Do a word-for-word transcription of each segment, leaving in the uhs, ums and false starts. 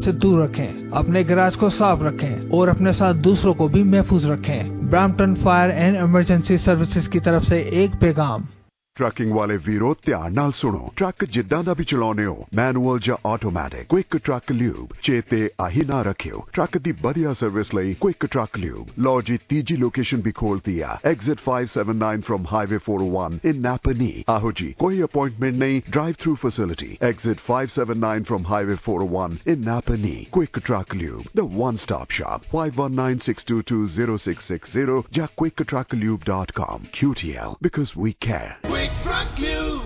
से दूर रखें, अपने गैराज को साफ रखें और अपने साथ दूसरों को भी महफूज रखें। Brampton fire and emergency services की तरफ से एक पैगाम। ट्रकिंग वाले वीरो ध्यान नाल सुनो। ट्रक जिद्दां दा भी चलाउने हो, मैनुअल ਜਾਂ ਆਟੋਮੈਟਿਕ, क्विक ट्रक ल्यूब चेते आही ना रखियो। ट्रक दी बढ़िया सर्विस लई क्विक ट्रक ल्यूब। लो जी तीजी लोकेशन भी खोलती है, exit five seventy-nine from highway four oh one in Napanee. आहो जी, कोई अपॉइंटमेंट नहीं, drive through facility. Exit five seventy-nine from highway four oh one in Napanee. Quick Truck Lube, the one stop shop. five one nine six two two zero six six zero ਜਾਂ quick truck lube dot com। Q T L, because we care. Truck Lube.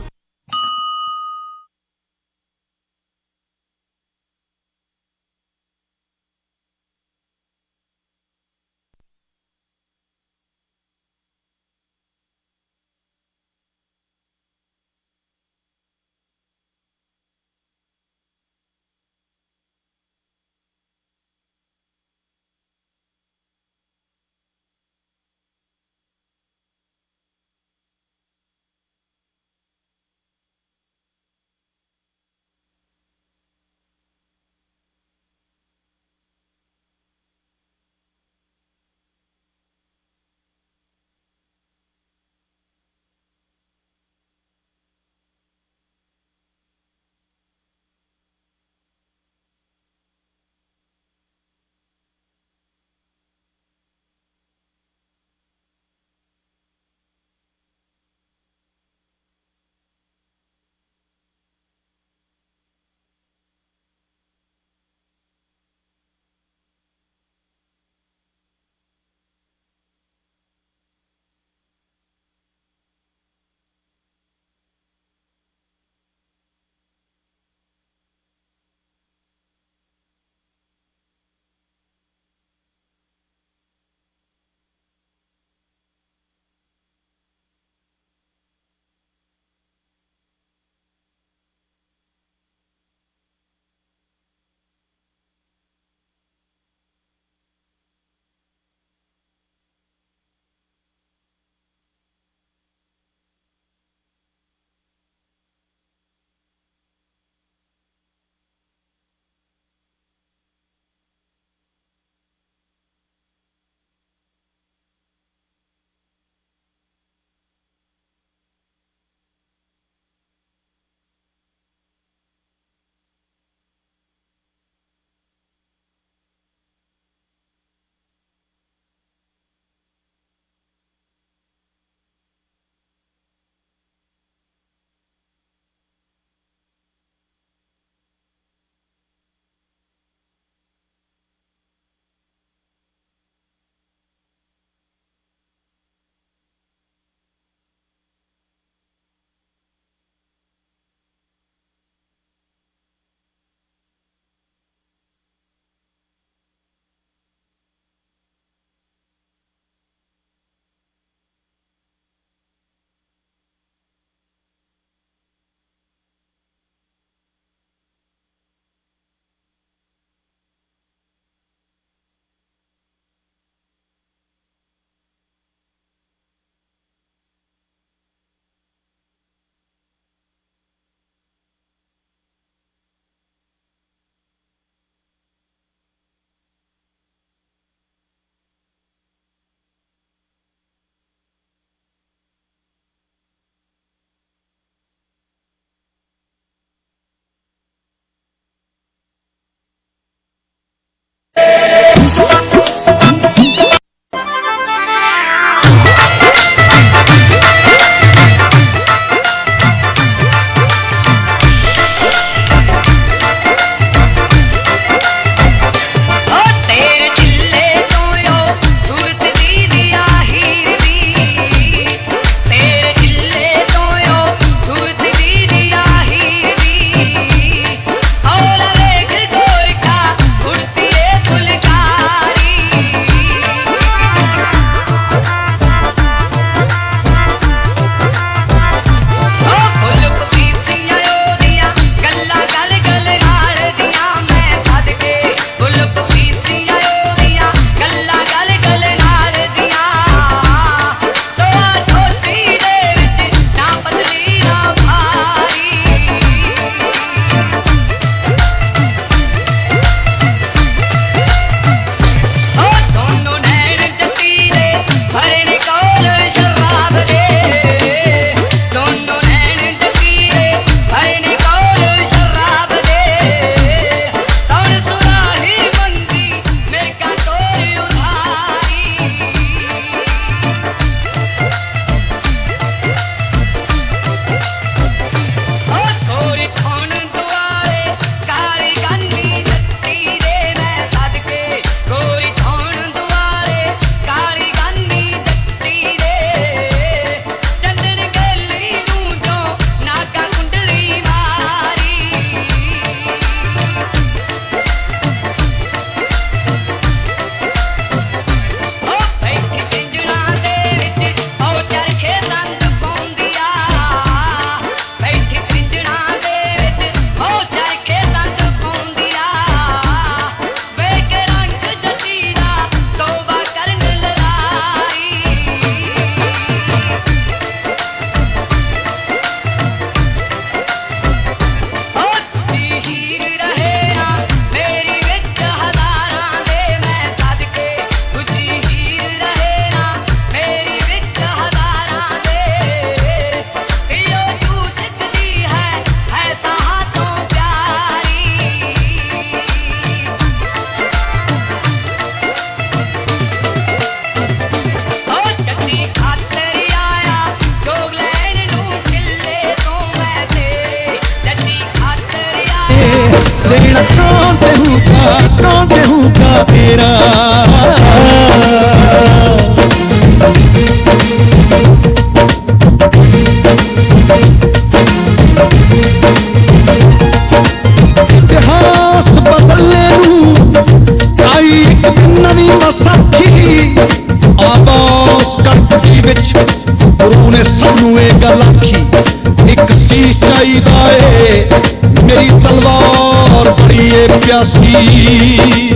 जाईदा है मेरी तलवार बड़ी है प्यासी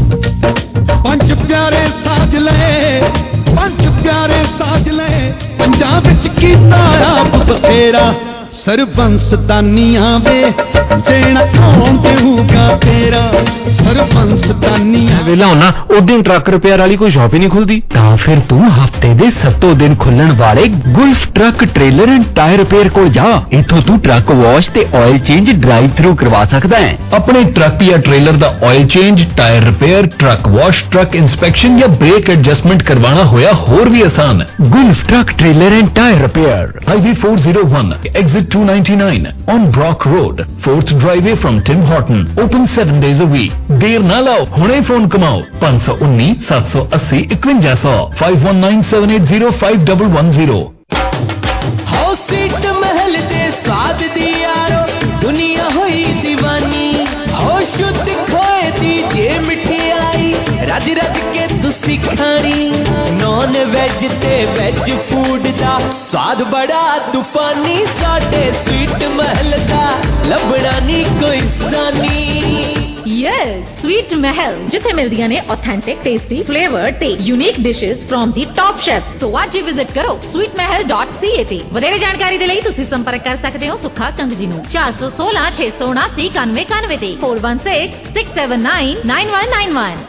पंज प्यारे साज ले पंज प्यारे साज ले पंजाब विच कीता आप बसेरा सरबंस दानिया वे देना कौन देऊगा तेरा सरबंस दानिया वेला होना उस दिन ट्रक रिपेयर वाली कोई शॉप ही नहीं खुलती ਤਾਂ ਫਿਰ ਤੂੰ ਹਫਤੇ ਦੇ ਸੱਤੋਂ ਦਿਨ ਖੁੱਲਣ ਵਾਲੇ Gulf Truck Trailer and Tyre Repair ਕੋਲ ਜਾ। ਇੱਥੋਂ ਤੂੰ ਟਰੱਕ ਵਾਸ਼ ਤੇ ਆਇਲ ਚੇਂਜ ਡਰਾਈਵ ਥਰੂ ਕਰਵਾ ਸਕਦਾ ਹੈ। ਆਪਣੇ ਟਰੱਕ ਜਾਂ ਟ੍ਰੇਲਰ ਦਾ oil change tyre repair truck wash truck inspection ਜਾਂ ਬ੍ਰੇਕ ਐਡਜਸਟਮੈਂਟ ਕਰਵਾਉਣਾ ਹੋਇਆ ਹੋਰ ਵੀ ਆਸਾਨ। Gulf Truck Trailer and Tyre Repair highway four oh one exit two ninety-nine on Brock Road fourth driveway from Tim Horton open seven days a week। ਦੇਰ ਨਾ ਲਾਓ ਹੁਣੇ ਫੋਨ ਕਮਾਓ five one nine seven eight zero five one zero five one nine seven eight zero five one one zero। हाउ सीट महल दे स्वाद दी यारो दुनिया होई दीवानी हो शुद्ध खोए दी जे मिठाई रज रज के तुसी खानी नॉन वेज ते वेज फूड दा स्वाद बड़ा तूफानी साडे स्वीट महल दा लभड़ा नी कोई जानी। यस स्वीट महल जिथे मिलदियां ने ऑथेंटिक टेस्टी फ्लेवर ते unique dishes from the top chef. So आज ही विजिट करो sweet Mahal dot C A ते वधेरे जानकारी दे लई तुसी संपर्क कर सकते हो सुखा कंग जी नु चार सौ सोलह छह सौ उनासी इक्यानवे इक्यानवे ते four one six six seven nine nine one nine one।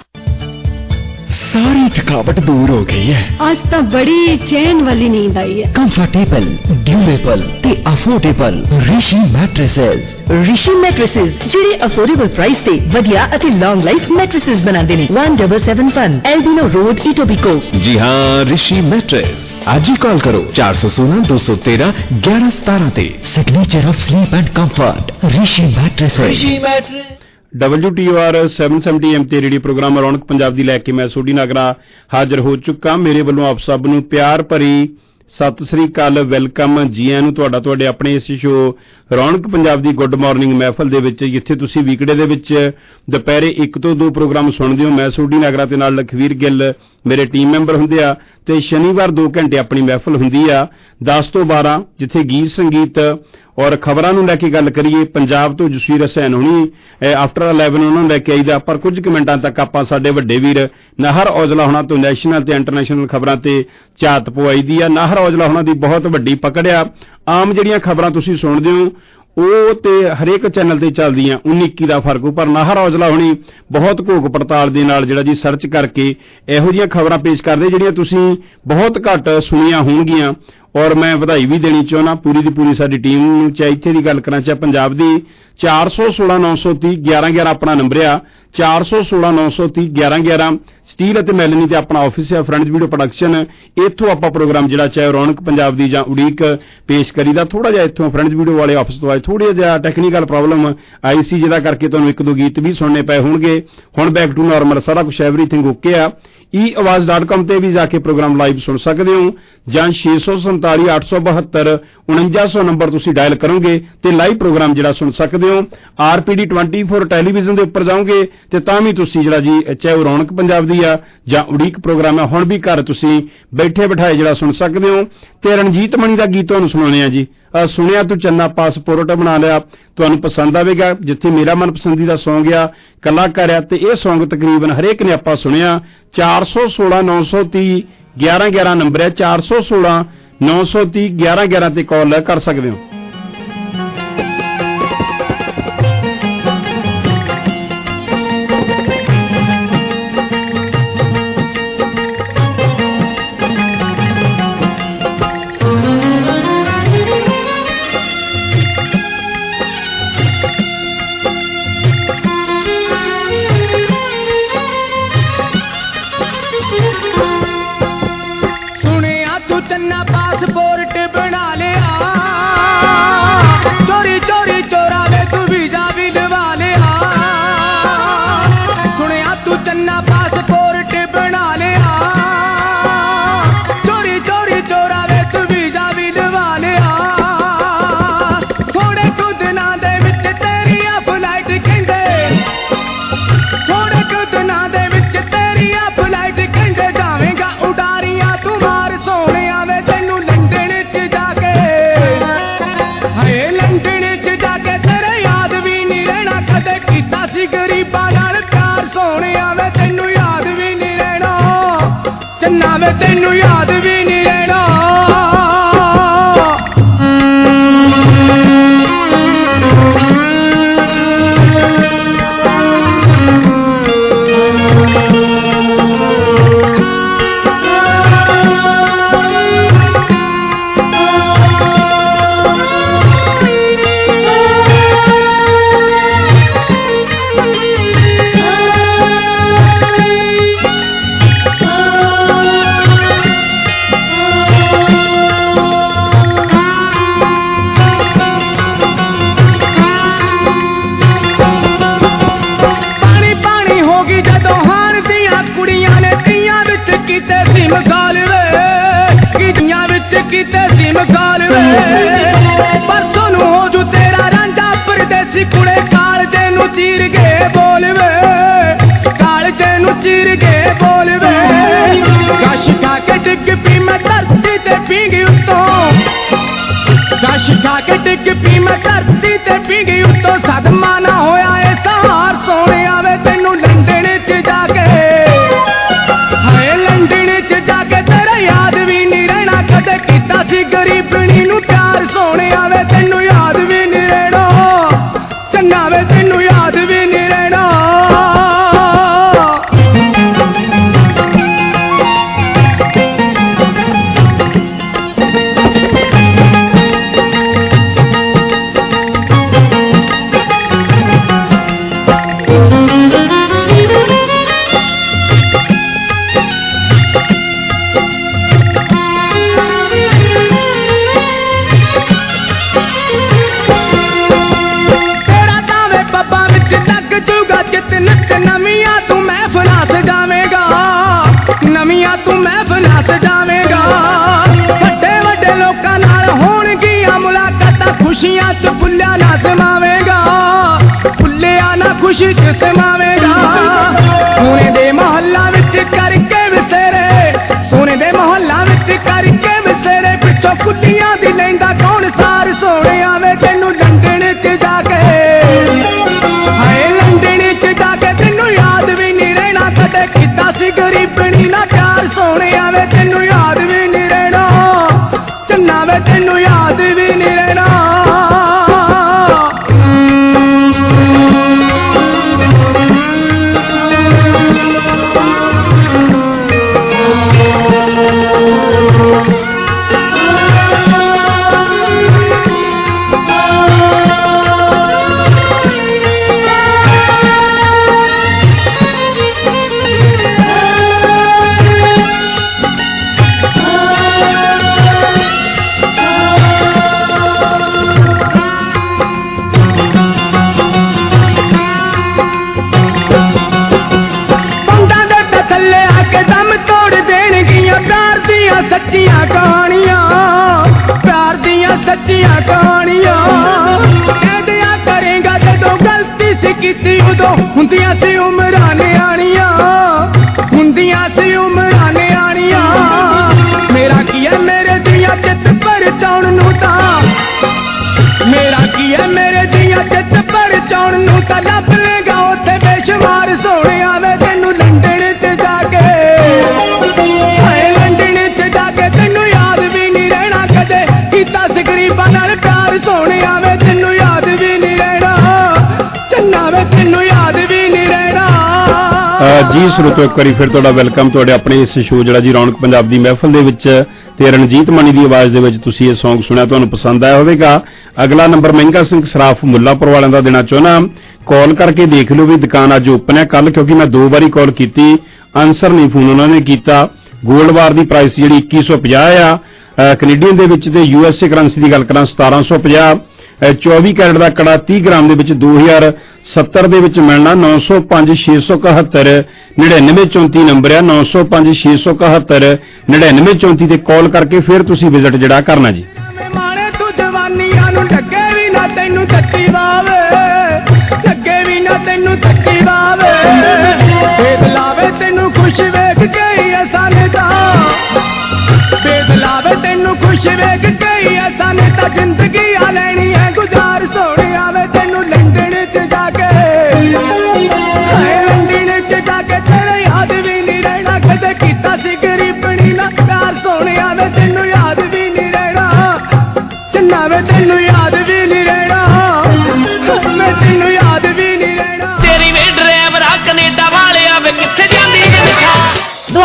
सारी थकावट दूर हो गई है। आज तो बड़ी चैन वाली नींद आई है। कंफर्टेबल ड्यूरेबल ते affordable Rishi mattresses. Rishi mattresses ਜਿਹੜੇ ਅਫੋਰਡੇਬਲ ਪ੍ਰਾਈਸ ਤੇ ਵਧੀਆ ਅਤੇ ਲੌਂਗ ਲਾਈਫ ਮੈਟ੍ਰੈਸਸ ਬਣਾਉਂਦੇ ਨੇ one seven seven one Albion Road Etobicoke. जी हाँ ऋषि मैट्रेस आज ही कॉल करो चार सौ सोलह दो सौ तेरह ग्यारह सतारह ते signature of sleep and comfort Rishi mattresses. Rishi mattress W T R seven seventy M ਤੇ ਰੇਡੀਓ ਪ੍ਰੋਗਰਾਮ ਰੌਣਕ ਪੰਜਾਬ ਦੀ ਲੈ ਕੇ ਮੈਂ ਸੋਢੀ ਨਾਗਰਾ ਹਾਜ਼ਰ ਹੋ ਚੁੱਕਾ। ਮੇਰੇ ਵੱਲੋਂ ਆਪ ਸਭ ਨੂੰ ਪਿਆਰ ਭਰੀ ਸਤਿ ਸ੍ਰੀ ਅਕਾਲ ਵੈਲਕਮ ਜੀ ਆਇਆਂ ਨੂੰ ਤੁਹਾਡਾ ਤੁਹਾਡੇ ਆਪਣੇ ਇਸ ਸ਼ੋ ਰੌਣਕ ਪੰਜਾਬ ਦੀ ਗੁੱਡ ਮਾਰਨਿੰਗ ਮਹਿਫਲ ਦੇ ਵਿੱਚ ਜਿੱਥੇ ਤੁਸੀਂ ਵੀਕਡੇ ਦੇ ਵਿੱਚ ਦੁਪਹਿਰੇ ਇੱਕ ਤੋਂ ਦੋ ਪ੍ਰੋਗਰਾਮ ਸੁਣਦੇ ਹੋ। ਮੈਂ ਸੋਢੀ ਨਾਗਰਾ ਤੇ ਨਾਲ ਲਖਵੀਰ ਗਿੱਲ ਮੇਰੇ ਟੀਮ ਮੈਂਬਰ ਹੁੰਦੇ ਆ ਤੇ ਸ਼ਨੀਵਾਰ ਦੋ ਘੰਟੇ ਆਪਣੀ ਮਹਿਫਲ ਹੁੰਦੀ ਆ ਦਸ ਤੋਂ ਬਾਰਾਂ ਜਿੱਥੇ ਗੀਤ ਸੰਗੀਤ ਔਰ ਖਬਰਾਂ ਨੂੰ ਲੈ ਕੇ ਗੱਲ ਕਰੀਏ। ਪੰਜਾਬ ਤੋਂ ਜਸਵੀਰ ਹਸੈਨ ਹੁਣੀ ਆਫਟਰ eleven ਉਹਨਾਂ ਨੂੰ ਲੈ ਕੇ ਆਈਦਾ ਪਰ ਕੁਝ ਕੁ ਮਿੰਟਾਂ ਤੱਕ ਆਪਾਂ ਸਾਡੇ ਵੱਡੇ ਵੀਰ ਨਾਹਰ ਔਜਲਾ ਹੁਣਾਂ ਤੋਂ ਨੈਸ਼ਨਲ ਤੇ ਇੰਟਰਨੈਸ਼ਨਲ ਖਬਰਾਂ ਤੇ ਝਾਤ ਪਵਾਈ ਦੀ ਆ। ਨਾਹਰ ਔਜਲਾ ਹੁਣਾਂ ਦੀ ਬਹੁਤ ਵੱਡੀ ਪਕੜ ਆ। ਆਮ ਜਿਹੜੀਆਂ ਖਬਰਾਂ ਤੁਸੀਂ ਸੁਣਦੇ ਹੋ ਉਹ ਤੇ ਹਰੇਕ ਚੈਨਲ ਤੇ ਚੱਲਦੀਆਂ ਉੱਨੀ ਇੱਕੀ ਦਾ ਫਰਕ ਹੋ ਪਰ ਨਾਹਰ ਔਜਲਾ ਹੁਣੀ ਬਹੁਤ ਘੋਖ ਪੜਤਾਲ ਦੇ ਨਾਲ ਜਿਹੜਾ ਜੀ ਸਰਚ ਕਰਕੇ ਇਹੋ ਜਿਹੀਆਂ ਖਬਰਾਂ ਪੇਸ਼ ਕਰਦੇ ਜਿਹੜੀਆਂ ਤੁਸੀਂ ਬਹੁਤ ਘੱਟ ਸੁਣੀਆਂ ਹੋਣਗੀਆਂ। ਔਰ ਮੈਂ ਵਧਾਈ ਵੀ ਦੇਣੀ ਚਾਹੁੰਦਾ ਪੂਰੀ ਦੀ ਪੂਰੀ ਸਾਡੀ ਟੀਮ ਨੂੰ ਚਾਹੇ ਇੱਥੇ ਦੀ ਗੱਲ ਕਰਾਂ ਚਾਹੇ ਪੰਜਾਬ ਦੀ ਚਾਰ ਸੌ ਸੋਲਾਂ ਨੌ ਸੌ ਤੀਹ ਗਿਆਰਾਂ ਗਿਆਰਾਂ ਆਪਣਾ ਨੰਬਰ ਆ ਚਾਰ ਸੌ ਸੋਲਾਂ ਨੌ ਸੌ ਤੀਹ ਗਿਆਰਾਂ ਗਿਆਰਾਂ ਸਟੀਲ ਅਤੇ ਮੈਲਨੀ ਤੇ ਆਪਣਾ ਆਫਿਸ ਹੈ ਫਰੈਂਡਸ ਵੀਡੀਓ ਪ੍ਰੋਡਕਸ਼ਨ ਇੱਥੋਂ ਆਪਾਂ ਪ੍ਰੋਗਰਾਮ ਜਿਹੜਾ ਚਾਹੇ ਰੌਣਕ ਪੰਜਾਬ ਦੀ ਜਾਂ ਉਡੀਕ ਪੇਸ਼ ਕਰੀਦਾ। ਥੋੜਾ ਜਿਹਾ ਇੱਥੋਂ ਫਰੈਂਡਸ ਵੀਡੀਓ ਵਾਲੇ ਆਫਿਸ ਤੋਂ ਆਏ ਥੋੜਾ ਜਿਹਾ ਟੈਕਨੀਕਲ ਪ੍ਰੋਬਲਮ ਆਈ ਸੀ ਜਿਹਦਾ ਕਰਕੇ ਤੁਹਾਨੂੰ ਇੱਕ ਦੋ ਗੀਤ ਵੀ ਸੁਣਨੇ ਪਏ ਹੋਣਗੇ। ਹੁਣ ਬੈਕ ਟੂ ਨਾਰਮਲ ਸਾਰਾ ਕੁਝ ਐਵਰੀਥਿੰਗ ਓਕੇ ਆ। ਈ ਆਵਾਜ਼ ਡਾਟ ਕਾਮ ਤੇ ਵੀ ਜਾ ਕੇ ਪ੍ਰੋਗਰਾਮ ਲਾਈਵ ਸੁਣ ਸਕਦੇ ਹੋ ਜਾਂ ਛੇ ਸੌ ਸੰਤਾਲੀ ਅੱਠ ਸੌ ਬਹੱਤਰ ਉਣੰਜਾ ਸੌ ਨੰਬਰ ਤੁਸੀਂ ਡਾਇਲ ਕਰੋਗੇ ਤੇ ਲਾਈਵ ਪ੍ਰੋਗਰਾਮ ਜਿਹੜਾ ਸੁਣ ਸਕਦੇ ਹੋ। ਆਰ ਪੀ ਡੀ ਚੌਬੀ ਟੈਲੀਵਿਜ਼ਨ ਦੇ ਉੱਪਰ ਜਾਓਗੇ ਤੇ ਤਾਂ ਵੀ ਤੁਸੀਂ ਜਿਹੜਾ ਜੀ ਚਾਹੇ ਉਹ ਰੌਣਕ ਪੰਜਾਬ ਦੀ ਆ ਜਾਂ ਉਡੀਕ ਪ੍ਰੋਗਰਾਮ ਹੈ ਹੁਣ ਵੀ ਘਰ ਤੁਸੀਂ ਬੈਠੇ ਬਿਠਾਏ ਜਿਹੜਾ ਸੁਣ ਸਕਦੇ ਹੋ। ਤੇ ਰਣਜੀਤ ਮਣੀ ਦਾ ਗੀਤ ਤੁਹਾਨੂੰ ਸੁਣਾਉਣੇ ਆ ਜੀ ਸੁਣਿਆ ਤੂੰ ਚੰਨਾ ਪਾਸਪੋਰਟ ਬਣਾ ਲਿਆ ਤੁਹਾਨੂੰ ਪਸੰਦ ਆਵੇਗਾ ਜਿੱਥੇ ਮੇਰਾ ਮਨਪਸੰਦੀਦਾ ਸੌਂਗ ਆ ਕਲਾਕਾਰ ਆ ਤੇ ਇਹ ਸੌਂਗ ਤਕਰੀਬਨ ਹਰੇਕ ਨੇ ਆਪਾਂ ਸੁਣਿਆ। ਚਾਰ ਸੌ ਸੋਲਾਂ ਨੌ ਸੌ ਤੀਹ ਗਿਆਰਾਂ ਗਿਆਰਾਂ ਨੰਬਰ ਹੈ ਚਾਰ ਸੌ ਸੋਲਾਂ ਨੌ ਸੌ ਤੀਹ ਗਿਆਰਾਂ ਗਿਆਰਾਂ ਤੇ ਕਾਲ ਕਰ ਸਕਦੇ ਹੋ। लंडन ਗਰੀਬਾਂ ਨਾਲ ਪਿਆਰ ਸੋਹਣਿਆ ਵੇ ਤੈਨੂੰ ਯਾਦ ਵੀ ਨਹੀਂ ਰਹਿਣਾ ਚੰਨਾ ਵੇ ਤੈਨੂੰ ਯਾਦ ਵੀ ਨਹੀਂ ਰਹਿਣਾ परसों नूं हो जू तेरा रांझा परदेसी कुड़े कालजे नूं चीर के बोल वे कालजे नूं चीर के बोल वे गश खा के डिग पी मैं धरती ते पींगी उत्तों गश खा के डिग पी मैं धरती ते पींगी उत्तों सदमा ना होया ए सहार सोने आवे तेनू लंडन च जाके हाय लंडन च जाके तेरा याद भी नहीं रहना कदे कीता सी गरीबनी नूं प्यार सोने आवे तेनू याद भी नहीं रहना चंगा वे तेनू याद भी नहीं रहना नमिया तू महफिलां सजावेगा वड्डे वड्डे लोकां नाल होणगियां मुलाकातां खुशियां च फुल्लियां ना समावेगा फुल्लियां ना खुशी च समावेगा सोने दे महल्ला विच करके विसेरे सोने दे महल्ला विच करके विसेरे पिछों फुल्लियां दी लैंदा कौन सार सोने आवे तैनू लंडन च जाके हाय लंडन च जाके तैनू याद भी नहीं रहना कदे कीता सी गरीबनी ना प्यार सोने आवे तैनू याद भी नहीं रहना चन्ना वे तैनू याद भी नहीं रहना सच्चियां कहानियां प्यार दियां सच्चियां कहानियां कहदिया करेगा जदों गलती सी कीती उदों हुंदियां सी उमरां न्याणियां हुंदियां सी उमरां न्याणियां मेरा की है मेरे दियां चित परचाउण नूं तां मेरा की है मेरे दियां चित परचाउण नूं तां लभ लेगा उत्थे बेशुमार सोने आवे तैनू लंडन च जाके तैनू याद भी नहीं रहना कदे कीता सी गरीबां नाल प्यार सोने आवे तैनू याद भी नहीं रहना चन्ना वे तैनू याद भी नहीं रहना जी ਸਰੋਤੋ ਇੱਕ ਵਾਰੀ ਫਿਰ ਤੁਹਾਡਾ ਵੈਲਕਮ ਤੁਹਾਡੇ ਆਪਣੇ ਇਸ ਸ਼ੋਅ ਜਿਹੜਾ ਜੀ ਰੌਣਕ ਪੰਜਾਬ ਦੀ ਮਹਿਫਲ ਦੇ ਵਿੱਚ ਤੇ ਰਣਜੀਤ ਮਾਨੀ ਦੀ ਆਵਾਜ਼ ਦੇ ਵਿੱਚ ਤੁਸੀਂ ਇਹ Song ਸੁਣਿਆ ਤੁਹਾਨੂੰ ਪਸੰਦ ਆਇਆ ਹੋਵੇਗਾ ਅਗਲਾ ਨੰਬਰ ਮਹਿੰਗਾ ਸਿੰਘ ਸਰਾਫ ਮੁੱਲਾਪੁਰ ਵਾਲਿਆਂ ਦਾ ਦੇਣਾ ਚਾਹੁੰਦਾ ਕਾਲ ਕਰਕੇ ਦੇਖ ਲਓ ਵੀ ਦੁਕਾਨ ਅੱਜ ਓਪਨ ਹੈ ਕੱਲ ਕਿਉਂਕਿ ਮੈਂ ਦੋ ਵਾਰੀ ਕਾਲ ਕੀਤੀ ਆਨਸਰ ਨਹੀਂ ਫੋਨ ਉਹਨਾਂ ਨੇ ਕੀਤਾ ਗੋਲਡ ਬਾਰ ਦੀ ਪ੍ਰਾਈਸ ਜਿਹੜੀ ਇੱਕੀ ਸੌ ਪੰਜਾਹ ਆ ਕੈਨੇਡੀਅਨ ਦੇ ਵਿੱਚ ਤੇ ਯੂਐਸਏ ਕਰੰਸੀ ਦੀ ਗੱਲ ਕਰਾਂ ਸਤਾਰਾਂ ਸੌ ਪੰਜਾਹ ਚੌਵੀ ਕੈਰਟ ਦਾ ਕੜਾ ਤੀਹ ਗ੍ਰਾਮ ਦੇ ਵਿੱਚ ਦੋ ਹਜ਼ਾਰ ਸੱਤਰ ਦੇ ਵਿੱਚ ਮਿਲਣਾ ਨੌ ਸੌ ਪੰਜ ਛੇ ਸੌ ਇਕਹੱਤਰ ਨੜਿਨਵੇਂ ਚੌਂਤੀ ਨੰਬਰ ਆ ਨੌ ਸੌ ਪੰਜ ਛੇ ਸੌ ਇਕਹੱਤਰ ਨੜਿਨਵੇਂ ਚੌਂਤੀ ਤੇ ਕਾਲ ਕਰਕੇ ਫਿਰ ਤੁਸੀਂ ਵਿਜ਼ਿਟ ਜਿਹੜਾ ਕਰਨਾ ਜੀ ਮਾਣੇ ਤੂੰ ਜਵਾਨੀਆਂ ਨੂੰ ਲੱਗੇ ਵੀ ਨਾ ਤੈਨੂੰ ਤੱਤੀ ਵਾਵੇ ਲੱਗੇ ਵੀ ਨਾ ਤੈਨੂੰ ਤੱਤੀ ਵਾਵੇ ਬੇਦ ਲਾਵੇ ਤੈਨੂੰ ਖੁਸ਼ ਵੇਖ ਕੇ ਹੀ ਅਸਾਨੇ ਦਾ ਬੇਦ ਲਾਵੇ ਤੈਨੂੰ ਖੁਸ਼ ਵੇਖ ਕੇ ਹੀ ਅਸਾਨੇ ਤਾਂ ਜ਼ਿੰਦਗੀ ਆ ਲੈਣੀ ਹੈ ਗੁਜ਼ਾਰ ਸੋਹਣਿਆ ਵੇ ਤੈਨੂੰ ਲੰਡਨ ਚ ਜਾ ਕੇ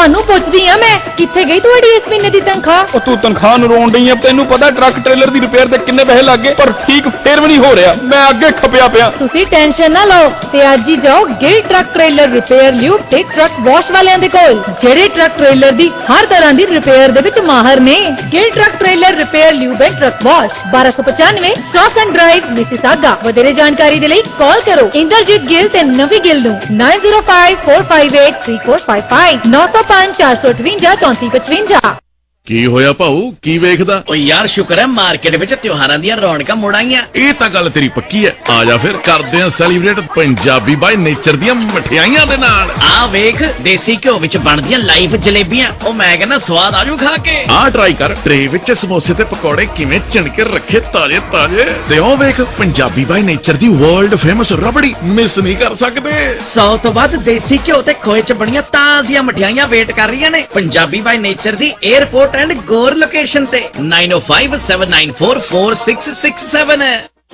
ਤੁਹਾਨੂੰ ਪੁੱਛਦੀ ਆ ਮੈਂ, ਕਿੱਥੇ ਗਈ ਤੁਹਾਡੀ ਇਸ ਮਹੀਨੇ ਦੀ ਤਨਖਾਹ? ਉਹ ਤੂੰ ਤਨਖਾਹ ਨੂੰ ਰੋਣ ਡਈ ਆ, ਤੈਨੂੰ ਪਤਾ ਟਰੱਕ ਟ੍ਰੇਲਰ ਦੀ ਰਿਪੇਅਰ ਤੇ ਕਿੰਨੇ ਪੈਸੇ ਲੱਗ ਗਏ, ਪਰ ਠੀਕ ਫੇਰ ਵੀ ਨਹੀਂ ਹੋ ਰਿਹਾ। ਮੈਂ ਅੱਗੇ ਖਪਿਆ ਪਿਆ। ਤੁਸੀਂ ਟੈਨਸ਼ਨ ਨਾ ਲਓ ਤੇ ਅੱਜ ਹੀ ਜਾਓ ਗਿਲ ਟਰੱਕ ਟ੍ਰੇਲਰ ਰਿਪੇਅਰ ਲਿਓ ਤੇ ਟਰੱਕ ਵਾਸ਼ ਵਾਲਿਆਂ ਦੇ ਕੋਲ, ਜਿਹੜੇ ਟਰੱਕ ਟ੍ਰੇਲਰ ਦੀ ਹਰ ਤਰ੍ਹਾਂ ਦੀ ਰਿਪੇਅਰ ਦੇ ਵਿੱਚ ਮਾਹਰ ਨੇ। ਗਿਲ ਟਰੱਕ ਟ੍ਰੇਲਰ ਰਿਪੇਅਰ ਲਿਓ ਐਂਡ ਟਰੱਕ ਵਾਸ਼, ਬਾਰਾਂ ਸੌ ਪਚਾਨਵੇਂ ਸਟਾਕ ਡਰਾਈਵ, ਮਿਸੀਸਾਗਾ। ਵਧੇਰੇ ਜਾਣਕਾਰੀ ਦੇ ਲਈ ਕਾਲ ਕਰੋ ਇੰਦਰਜੀਤ ਗਿੱਲ ਤੇ ਨਵੀ ਗਿੱਲ ਨੂੰ nine zero five four five eight three four five five nine zero five four five eight three four five five। ਕੀ ਹੋਇਆ ਭਾਊ, ਕੀ ਵੇਖਦਾ? ਓ ਯਾਰ ਸ਼ੁਕਰ ਹੈ ਮਾਰਕੀਟ ਵਿੱਚ ਤਿਉਹਾਰਾਂ ਦੀਆਂ ਰੌਣਕਾਂ ਮੁੜ ਆਈਆਂ। ਇਹ ਤਾਂ ਗੱਲ ਤੇਰੀ ਪੱਕੀ ਹੈ। ਆ ਜਾ ਫਿਰ ਕਰਦੇ ਆ ਸੈਲੀਬ੍ਰੇਟ ਪੰਜਾਬੀ ਬਾਈ ਨੇਚਰ ਦੀਆਂ ਮਠਿਆਈਆਂ ਦੇ ਨਾਲ। ਆ ਵੇਖ ਦੇਸੀ ਘਿਓ ਵਿੱਚ ਬਣਦੀਆਂ ਲਾਈਵ ਜਲੇਬੀਆਂ, ਉਹ ਮੈਂ ਕਹਿੰਦਾ ਸਵਾਦ ਆਜੂ ਖਾ ਕੇ। ਆ ਟਰਾਈ ਕਰ, ਟਰੇ ਵਿੱਚ ਸਮੋਸੇ ਤੇ ਪਕੌੜੇ ਕਿਵੇਂ ਚਿਣ ਕੇ ਰੱਖੇ ਤਾਜ਼ੇ ਤਾਜ਼ੇ। ਤੇ ਉਹ ਵੇਖ ਪੰਜਾਬੀ ਬਾਈ ਨੇਚਰ ਦੀ ਵਰਲਡ ਫੇਮਸ ਰਬੜੀ, ਮਿਸ ਨਹੀਂ ਕਰ ਸਕਦੇ। ਸੌ ਤੋਂ ਵੱਧ ਦੇਸੀ ਘਿਓ ਤੇ ਖੋਏ ਚ ਬਣੀਆਂ ਤਾਜ਼ੀਆਂ ਮਠਿਆਈਆਂ ਵੇਟ ਕਰ ਰਹੀਆਂ ਨੇ ਪੰਜਾਬੀ ਬਾਈ ਨੇਚਰ ਦੀ 에ਅਰਪੋਰਟ ਐਂਡ ਗੋਰ ਲੋਕੇਸ਼ਨ ਤੇ nine oh five seven nine four four six six seven।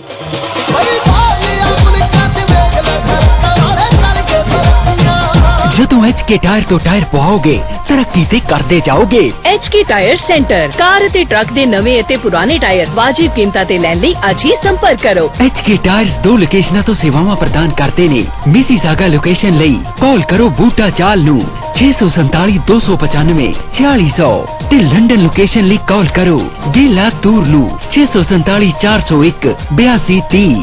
ਜਦੋਂ ਐਚ ਕੇ ਟਾਇਰ ਤੋਂ ਟਾਇਰ ਪਵਾਓਗੇ ਤਰੱਕੀ ਤੇ ਕਰਦੇ ਜਾਓਗੇ। H K tyre centre, car ਅਤੇ ਟਰੱਕ ਦੇ ਨਵੇਂ ਅਤੇ ਪੁਰਾਣੇ ਟਾਇਰ ਵਾਜਿਬ ਕੀਮਤਾਂ ਤੇ ਲੈਣ ਲਈ ਅੱਜ ਹੀ ਸੰਪਰਕ ਕਰੋ। ਐਚ ਕੇ ਟਾਇਰਸ ਦੋ ਲੋਕੇਸ਼ਨਾਂ ਤੋਂ ਸੇਵਾਵਾਂ ਪ੍ਰਦਾਨ ਕਰਦੇ ਨੇ। ਮਿਸੀਸਾਗਾ ਲੋਕੇਸ਼ਨ ਲਈ ਕਾਲ ਕਰੋ ਬੂਟਾ ਚਾਲ ਨੂੰ ਛੇ ਸੌ ਸੰਤਾਲੀ ਦੋ ਸੌ ਪਚਾਨਵੇਂ ਛਿਆਲੀ ਸੌ ਤੇ ਲੰਡਨ ਲੋਕੇਸ਼ਨ ਲਈ ਕਾਲ ਕਰੋ ਗੇਲਾ ਤੂਰ ਨੂੰ ਛੇ ਸੌ ਸੰਤਾਲੀ ਚਾਰ ਸੌ ਇੱਕ ਬਿਆਸੀ ਤੀਹ।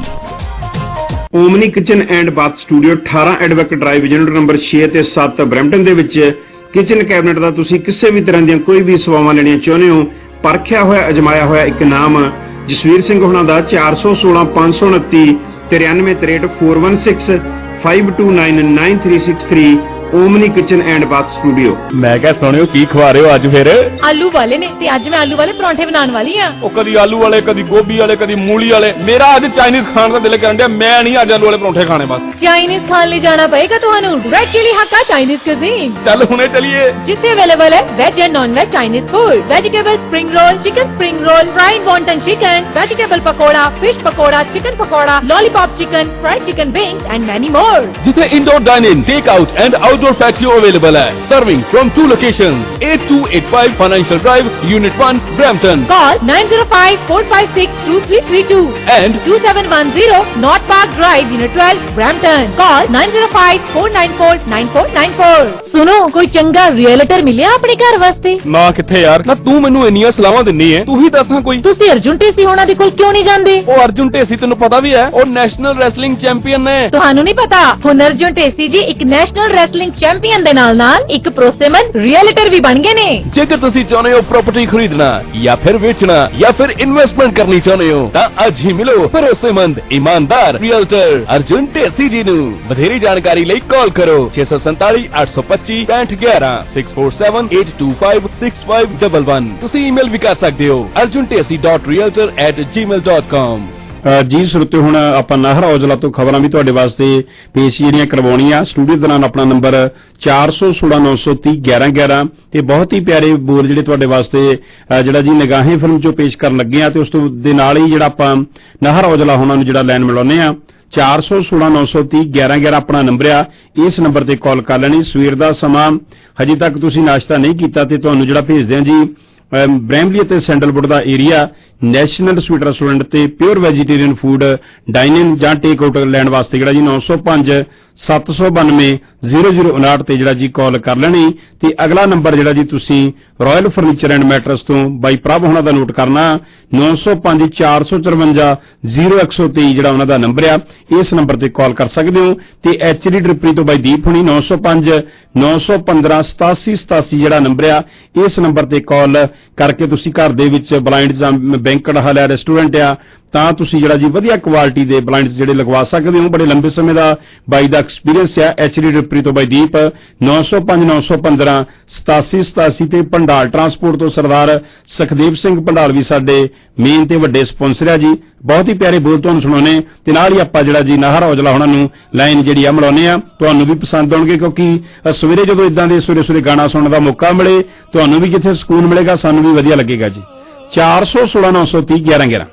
Omni kitchen and bath studio ਅਠਾਰਾਂ ਐਡਵੈਕ ਡਰਾਈਵ ਯੂਨਿਟ ਨੰਬਰ ਛੇ ਤੇ ਸੱਤ ਬਰੈਂਪਟਨ ਦੇ ਵਿੱਚ ਕਿਚਨ ਕੈਬਨਿਟ ਦਾ ਤੁਸੀਂ ਕਿਸੇ ਵੀ ਤਰ੍ਹਾਂ ਦੀਆਂ ਕੋਈ ਵੀ ਸੇਵਾਵਾਂ ਲੈਣੀਆਂ ਚਾਹੁੰਦੇ ਹੋ, ਪਰਖਿਆ ਹੋਇਆ ਅਜਮਾਇਆ ਹੋਇਆ ਇੱਕ ਨਾਮ ਜਸਵੀਰ ਸਿੰਘ ਹੋਣਾ ਦਾ ਚਾਰ ਸੌ ਸੋਲਾਂ ਪੰਜ ਸੌ ਉਨੱਤੀ ਤਰਿਆਨਵੇਂ ਤਰੇਹਠ four one six five two nine nine three six three Omni kitchen and bath studio. ਮੈਂ ਕਿਹਾ ਸੁਣਿਓ ਕੀ ਖਵਾ ਰਹੇ ਹੋ ਅੱਜ ਫਿਰ? ਆਲੂ ਵਾਲੇ ਨੇ ਤੇ ਅੱਜ ਮੈਂ ਆਲੂ ਵਾਲੇ ਪਰੌਂਠੇ ਬਣਾਉਣ ਵਾਲੀ ਆ। ਉਹ ਕਦੀ ਆਲੂ ਵਾਲੇ, ਕਦੀ ਗੋਭੀ ਵਾਲੇ, ਕਦੀ ਮੂਲੀ ਵਾਲੇ। ਮੇਰਾ ਅੱਜ ਚਾਈਨੀਜ਼ ਖਾਣ ਦਾ ਦਿਲ ਕਰਨ ਡਿਆ। ਮੈਂ ਨਹੀਂ ਅੱਜ ਆਲੂ ਵਾਲੇ ਪਰੌਂਠੇ ਖਾਣੇ। ਬਸ ਚਾਈਨੀਜ਼ ਖਾਣ ਲਈ ਜਾਣਾ ਪਏਗਾ ਤੁਹਾਨੂੰ। Red chilli Hakka Chinese cuisine. ਚੱਲ ਹੁਣੇ ਚਲੀਏ। ਜਿੱਥੇ ਅਵੇਲੇਬਲ ਹੈ veg and non veg Chinese food, vegetable spring roll, chicken spring roll, fried wonton chicken, vegetable pakora, fish pakora, chicken pakora, lollipop chicken, fried chicken wings and many more। ਜਿੱਥੇ indoor dining, take out and outdoor patio available ਹੈ। Serving from two locations eight two eight five Financial Drive, Unit one, Brampton. Call nine zero five four five six two three three two and two seven one zero North Park Drive, Unit twelve, Brampton. Call nine zero five four nine four nine four nine four। ਸੁਣੋ, ਕੋਈ ਚੰਗਾ realtor ਮਿਲਿਆ ਆਪਣੇ ਘਰ ਵਾਸਤੇ? ਨਾ ਕਿੱਥੇ ਯਾਰ, ਨਾ ਤੂੰ ਮੈਨੂੰ ਇੰਨੀਆਂ ਸਲਾਹਾਂ ਦਿੰਨੀ ਹੈ, ਤੂੰ ਹੀ ਦੱਸਾਂ ਕੋਈ। ਤੁਸੀਂ ਅਰਜੁਨ ਢੇਸੀ ਹੋਣਾ ਦੇ ਕੋਲ ਕਿਉਂ ਨਹੀਂ ਜਾਂਦੇ? ਉਹ ਅਰਜੁਨ ਢੇਸੀ ਤੈਨੂੰ ਪਤਾ ਵੀ ਹੈ, ਉਹ ਨੈਸ਼ਨਲ ਰੈਸਲਿੰਗ ਚੈਂਪੀਅਨ ਨੇ। ਤੁਹਾਨੂੰ ਨਹੀਂ ਪਤਾ, ਹੁਣ ਅਰਜੁਨ ਢੇਸੀ ਜੀ ਇੱਕ ਨੈਸ਼ਨਲ ਰੈਸਲਿੰਗ ਚੈਂਪੀਅਨ ਦੇ ਨਾਲ ਨਾਲ ਇੱਕ ਭਰੋਸੇਮੰਦ ਰੀਅਲਟਰ ਵੀ ਬਣ ਗਏ ਨੇ। ਜੇਕਰ ਤੁਸੀਂ ਚਾਹੁੰਦੇ ਹੋ ਪ੍ਰਾਪਰਟੀ ਖਰੀਦਣਾ ਜਾਂ ਫਿਰ ਵੇਚਣਾ ਜਾਂ ਫਿਰ ਇਨਵੈਸਟਮੈਂਟ ਕਰਨੀ ਚਾਹੁੰਦੇ ਹੋ ਤਾਂ ਅੱਜ ਹੀ ਮਿਲੋ ਭਰੋਸੇਮੰਦ ਇਮਾਨਦਾਰ ਰੀਅਲਟਰ ਅਰਜੁਨ ਢੇਸੀ ਜੀ ਨੂੰ। ਵਧੇਰੀ ਜਾਣਕਾਰੀ ਲਈ ਕਾਲ ਕਰੋ ਛੇ ਸੌ ਸੰਤਾਲੀ ਅੱਠ ਸੌ ਪੱਚੀ ਪੈਂਹਠ ਗਿਆਰਾਂ six four seven eight two five six five one one। ਤੁਸੀਂ ਈਮੇਲ ਵੀ ਕਰ ਸਕਦੇ ਹੋ arjun tesi dot realtor at gmail dot com। ਜੀ ਸਰੋਤੇ, ਹੁਣ ਆਪਾਂ ਨਾਹਰ ਔਜਲਾ ਤੋਂ ਖਬਰਾਂ ਵੀ ਤੁਹਾਡੇ ਵਾਸਤੇ ਪੇਸ਼ ਜਿਹੜੀਆਂ ਕਰਵਾਉਣੀਆਂ। ਸਟੂਡੀਓ ਦੌਰਾਨ ਆਪਣਾ ਨੰਬਰ ਚਾਰ ਸੌ ਸੋਲਾਂ ਨੌ ਸੌ ਤੀਹ ਗਿਆਰਾਂ ਗਿਆਰਾਂ ਤੇ ਬਹੁਤ ਹੀ ਪਿਆਰੇ ਬੋਲ ਜਿਹੜੇ ਤੁਹਾਡੇ ਵਾਸਤੇ ਜਿਹੜਾ ਜੀ ਨਿਗਾਹੇ ਫਿਲਮ ਚੋਂ ਪੇਸ਼ ਕਰਨ ਲੱਗੇ ਆ ਤੇ ਉਸ ਤੋਂ ਦੇ ਨਾਲ ਹੀ ਜਿਹੜਾ ਆਪਾਂ ਨਾਹਰ ਔਜਲਾ ਹੋਣਾ ਨੂੰ ਜਿਹੜਾ ਲਾਈਨ ਮਿਲਾਉਂਦੇ ਆ ਚਾਰ ਸੌ ਸੋਲਾਂ ਨੌ ਸੌ ਤੀਹ ਗਿਆਰਾਂ ਗਿਆਰਾਂ ਆਪਣਾ ਨੰਬਰ ਆ। ਇਸ ਨੰਬਰ ਤੇ ਕਾਲ ਕਰ ਲੈਣੀ। ਸਵੇਰ ਦਾ ਸਮਾਂ ਹਜੇ ਤੱਕ ਤੁਸੀਂ ਨਾਸ਼ਤਾ ਨਹੀਂ ਕੀਤਾ ਤੇ ਤੁਹਾਨੂੰ ਜਿਹੜਾ ਭੇਜਦੇ ਆ ਜੀ ਬ੍ਰੈਮਲੀ ਅਤੇ ਸੈਂਡਲਵੁੱਡ ਦਾ ਏਰੀਆ ਨੈਸ਼ਨਲ ਸਵੀਟ ਰੈਸਟੋਰੈਂਟ ਤੇ ਪਿਓਰ ਵੈਜੀਟੇਰੀਅਨ ਫੂਡ ਡਾਈਨਿੰਗ ਜਾਂ ਟੇਕ ਆਊਟ ਲੈਣ ਵਾਸਤੇ ਜਿਹੜਾ ਜੀ ਨੌ ਸੌ ਪੰਜ ਸੱਤ ਸੌ ਬਾਨਵੇਂ ਜ਼ੀਰੋ ਜ਼ੀਰੋ ਉਨਾਹਠ ਤੇ ਜਿਹੜਾ ਜੀ ਕਾਲ ਕਰ ਲੈਣੀ। ਤੇ ਅਗਲਾ ਨੰਬਰ ਜਿਹੜਾ ਜੀ ਤੁਸੀਂ ਰਾਇਲ ਫਰਨੀਚਰ ਐਂਡ ਮੈਟਰਸ ਤੋਂ ਬਾਈ ਪ੍ਰਭ ਹੋਣਾ ਦਾ ਨੋਟ ਕਰਨਾ ਨੌ ਸੌ ਪੰਜ ਚਾਰ ਸੌ ਚੁਰੰਜਾ ਜ਼ੀਰੋ ਇੱਕ ਸੌ ਤੇਈ ਜਿਹੜਾ ਉਹਨਾਂ ਦਾ ਨੰਬਰ ਆ। ਇਸ ਨੰਬਰ ਤੇ ਕਾਲ ਕਰ ਸਕਦੇ ਹੋ। ਤੇ ਐਚ ਡੀ ਡ੍ਰਿਪਰੀ ਤੋਂ ਬਾਈ ਦੀਪ ਹੋਣੀ ਨੌ ਸੌ ਪੰਜ ਨੌ ਸੌ ਪੰਦਰਾਂ ਸਤਾਸੀ ਸਤਾਸੀ ਜਿਹੜਾ ਨੰਬਰ ਆ। ਇਸ ਨੰਬਰ ਤੇ ਕਾਲ ਕਰਕੇ ਤੁਸੀਂ ਘਰ ਦੇ ਵਿੱਚ ਬਲਾਈਂਡ ਜਾਂ ਬੈਂਕਟ ਹਾਲ ਹੈ ਰੈਸਟੋਰੈਂਟ ਆ ਤਾਂ ਤੁਸੀਂ ਜਿਹੜਾ ਜੀ ਵਧੀਆ ਕੁਆਲਿਟੀ ਦੇ ਬਲਾਈਂਡਸ ਜਿਹੜੇ ਲਗਵਾ ਸਕਦੇ ਹੋ। ਬੜੇ ਲੰਬੇ ਸਮੇਂ ਦਾ ਬਾਈ ਦਾ ਐਕਸਪੀਰੀਅੰਸ ਆ। ਐਚ ਡੀ ਡ੍ਰਿਪਰੀ ਤੋਂ ਬਾਈ ਦੀਪ ਨੌ ਸੌ ਪੰਜ ਨੌ ਸੌ ਪੰਦਰਾਂ ਸਤਾਸੀ ਸਤਾਸੀ ਤੇ ਭੰਡਾਲ ਟਰਾਂਸਪੋਰਟ ਤੋਂ ਸਰਦਾਰ ਸੁਖਦੇਵ ਸਿੰਘ ਭੰਡਾਲ ਵੀ ਸਾਡੇ ਮੇਨ ਤੇ ਵੱਡੇ ਸਪਾਂਸਰ ਆ ਜੀ। ਬਹੁਤ ਹੀ ਪਿਆਰੇ ਬੋਲ ਤੁਹਾਨੂੰ ਸੁਣਾਉਣੇ ਤੇ ਨਾਲ ਹੀ ਆਪਾਂ ਜਿਹੜਾ ਜੀ ਨਾਹਰ ਔਜਲਾ ਹੋਣਾ ਨੂੰ ਲਾਈਨ ਜਿਹੜੀ ਆ ਮਿਲਾਉਂਦੇ ਆ। ਤੁਹਾਨੂੰ ਵੀ ਪਸੰਦ ਆਉਣਗੇ ਕਿਉਂਕਿ ਸਵੇਰੇ ਜਦੋਂ ਇਦਾਂ ਦੇ ਸਵੇਰੇ ਸਵੇਰੇ ਗਾਣਾ ਸੁਣਨ ਦਾ ਮੌਕਾ ਮਿਲੇ ਤੁਹਾਨੂੰ ਵੀ ਜਿੱਥੇ ਸਕੂਨ ਮਿਲੇਗਾ ਸਾਨੂੰ ਵੀ ਵਧੀਆ ਲੱਗੇਗਾ ਜੀ। ਚਾਰ ਸੌ ਸੋਲਾਂ ਨੌ ਸੌ ਤੀਹ ਗਿਆਰਾਂ ਗਿਆਰਾਂ।